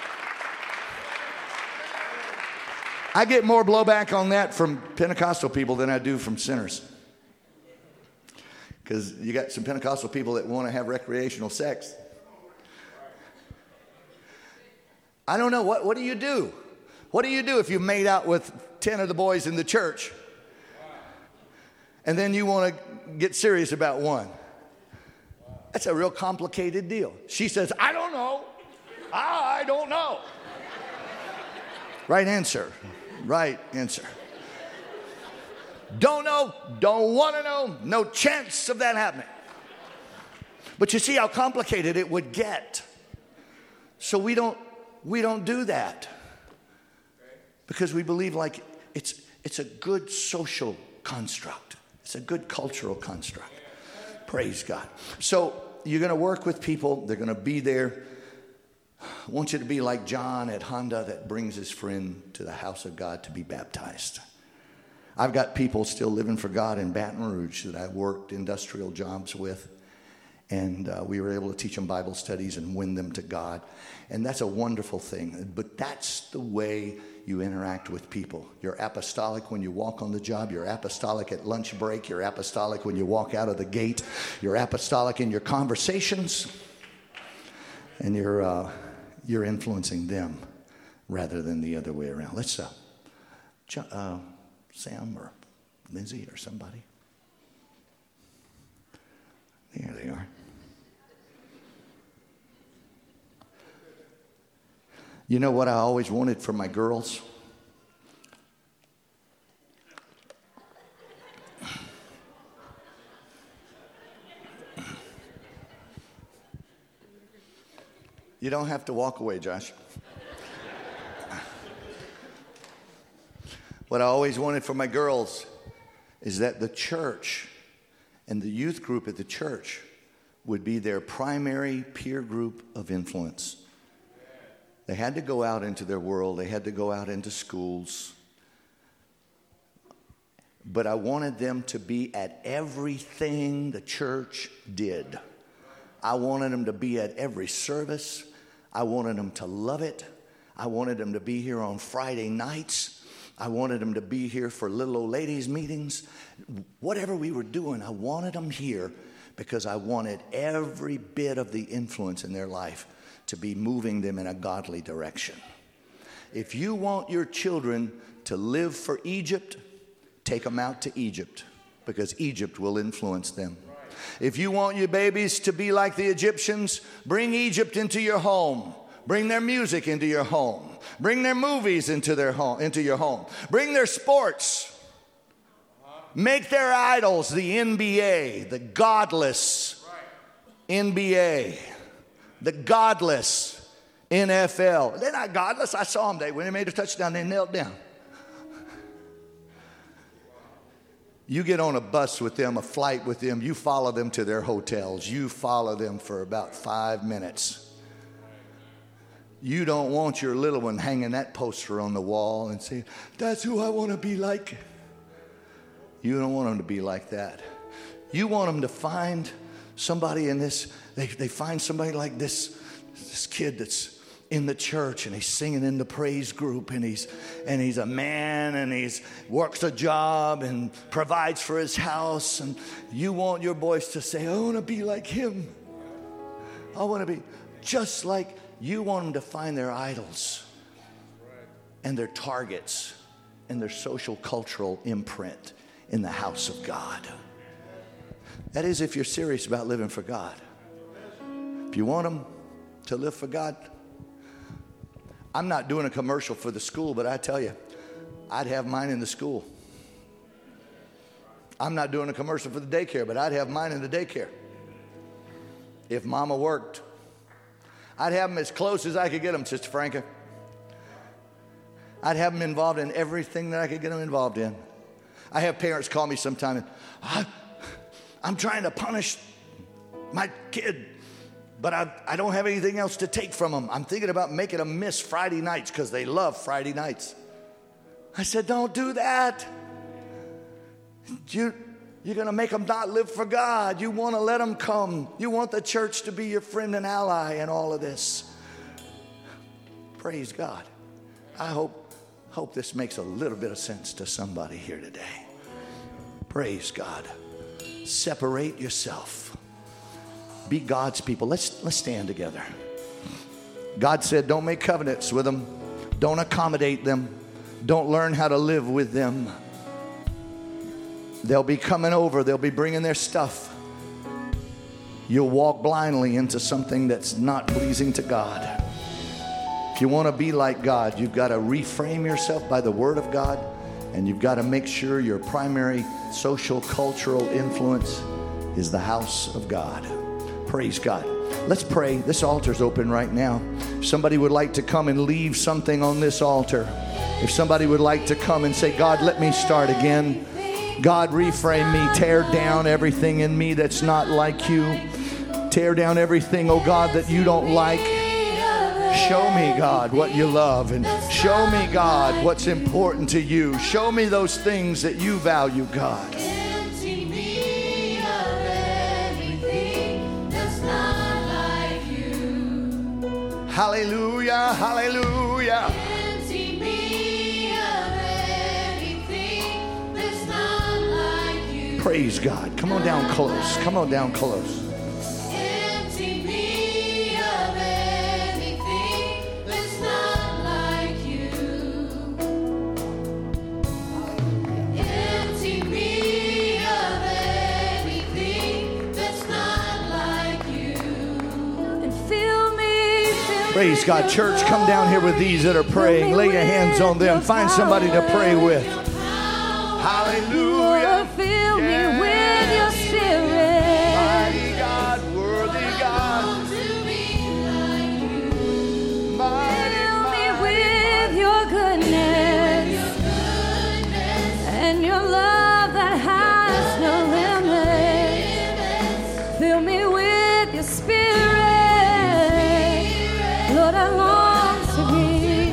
I get more blowback on that from Pentecostal people than I do from sinners. Because you got some Pentecostal people that want to have recreational sex. I don't know. What, what do you do? What do you do if you made out with ten of the boys in the church and then you want to get serious about one? That's a real complicated deal. She says, I don't know. I don't know. Right answer. Right answer. Don't know, don't want to know, no chance of that happening. But you see how complicated it would get. So we don't we don't do that. Because we believe like it's it's a good social construct. It's a good cultural construct. Praise God. So you're going to work with people. They're going to be there. I want you to be like John at Honda that brings his friend to the house of God to be baptized. I've got people still living for God in Baton Rouge that I worked industrial jobs with. And uh, we were able to teach them Bible studies and win them to God. And that's a wonderful thing. But that's the way you interact with people. You're apostolic when you walk on the job. You're apostolic at lunch break. You're apostolic when you walk out of the gate. You're apostolic in your conversations. And you're, uh, you're influencing them rather than the other way around. Let's, uh, uh, Sam or Lindsay or somebody. There they are. You know what I always wanted for my girls? You don't have to walk away, Josh. What I always wanted for my girls is that the church and the youth group at the church would be their primary peer group of influence. They had to go out into their world. They had to go out into schools. But I wanted them to be at everything the church did. I wanted them to be at every service. I wanted them to love it. I wanted them to be here on Friday nights. I wanted them to be here for little old ladies meetings. Whatever we were doing, I wanted them here because I wanted every bit of the influence in their life to be moving them in a godly direction. If you want your children to live for Egypt, take them out to Egypt because Egypt will influence them. If you want your babies to be like the Egyptians, bring Egypt into your home. Bring their music into your home. Bring their movies into their home, into your home. Bring their sports. Make their idols the N B A, the godless N B A, the godless N F L. They're not godless. I saw them. They, when they made a touchdown, they knelt down. You get on a bus with them, a flight with them. You follow them to their hotels. You follow them for about five minutes. You don't want your little one hanging that poster on the wall and saying, that's who I want to be like. You don't want them to be like that. You want them to find somebody in this, they, they find somebody like this, this kid that's in the church and he's singing in the praise group and he's and he's a man and he's works a job and provides for his house, and you want your boys to say, I want to be like him. I want to be just like. You want them to find their idols and their targets and their social cultural imprint in the house of God. That is, if you're serious about living for God. If you want them to live for God, I'm not doing a commercial for the school, but I tell you, I'd have mine in the school. I'm not doing a commercial for the daycare, but I'd have mine in the daycare. If mama worked, I'd have them as close as I could get them, Sister Franca. I'd have them involved in everything that I could get them involved in. I have parents call me sometimes, I, I'm trying to punish my kid, but I, I don't have anything else to take from them. I'm thinking about making them miss Friday nights because they love Friday nights. I said, don't do that. You, you're going to make them not live for God. You want to let them come. You want the church to be your friend and ally in all of this. Praise God. I hope, hope this makes a little bit of sense to somebody here today. Praise God. Separate yourself. Be God's people. Let's, let's stand together. God said, don't make covenants with them. Don't accommodate them. Don't learn how to live with them. They'll be coming over. They'll be bringing their stuff. You'll walk blindly into something that's not pleasing to God. If you want to be like God, you've got to reframe yourself by the Word of God, and you've got to make sure your primary social, cultural influence is the house of God. Praise God. Let's pray. This altar's open right now. If somebody would like to come and leave something on this altar, if somebody would like to come and say, God, let me start again. God, reframe me. Tear down everything in me that's not like you. Tear down everything, oh God, that you don't like. Show me, God, what you love. And show me, God, what's important to you. Show me those things that you value, God. Hallelujah, hallelujah. Empty me of anything that's not like you. Praise God. Come on down close. Come on down close. Empty me of anything that's not like you. Empty me of anything that's not like you. And fill me. Praise God. Church, come down here with these that are praying. Lay your hands on them. Find somebody to pray with. Hallelujah. Fill me with your spirit. Mighty God, worthy God. Fill me with your goodness and your love that has no limits. Fill me with your spirit. Lord, I long to be.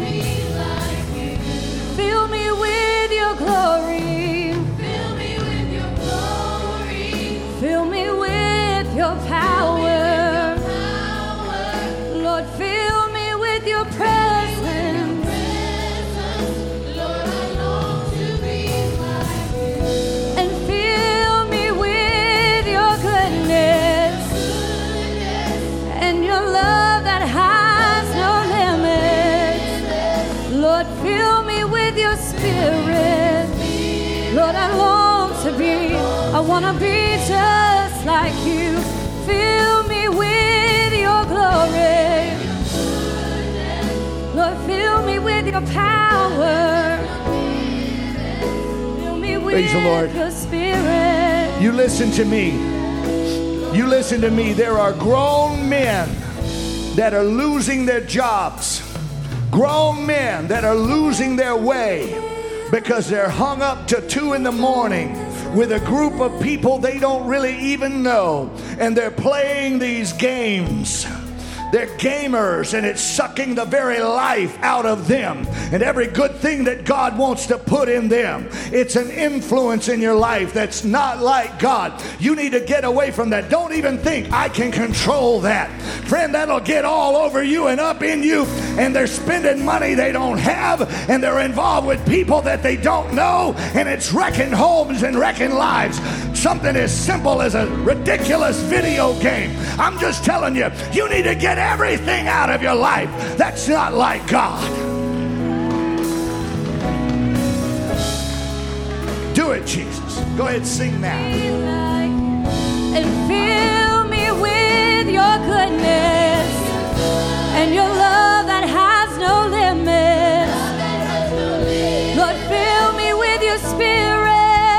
Fill me with your glory. Fill me with your glory. Fill me with your power. Lord, fill me with your presence. Lord, I long to be like you. And fill me with your goodness and your love that has no limits. Lord, fill me with your spirit. Lord, I long to be. I want to be just like you. Fill me with your glory. Lord, fill me with your power. Fill me with Praise the Lord. your spirit. You listen to me. You listen to me. There are grown men that are losing their jobs. Grown men that are losing their way because they're hung up to two in the morning with a group of people they don't really even know, and they're playing these games. They're gamers, and it's sucking the very life out of them and every good thing that God wants to put in them. It's an influence in your life that's not like God. You need to get away from that. Don't even think I can control that. Friend, that'll get all over you and up in you, and they're spending money they don't have, and they're involved with people that they don't know, and it's wrecking homes and wrecking lives. Something as simple as a ridiculous video game. I'm just telling you, you need to get everything out of your life that's not like God. Do it, Jesus. Go ahead, sing now. And fill me with your goodness and your love that has no limits. Lord, fill me with your spirit.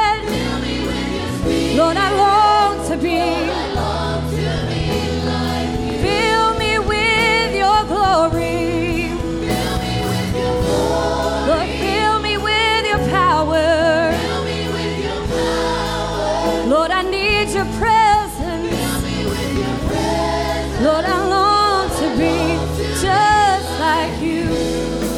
Lord, I long to be. Fill me with your glory. Lord, your presence.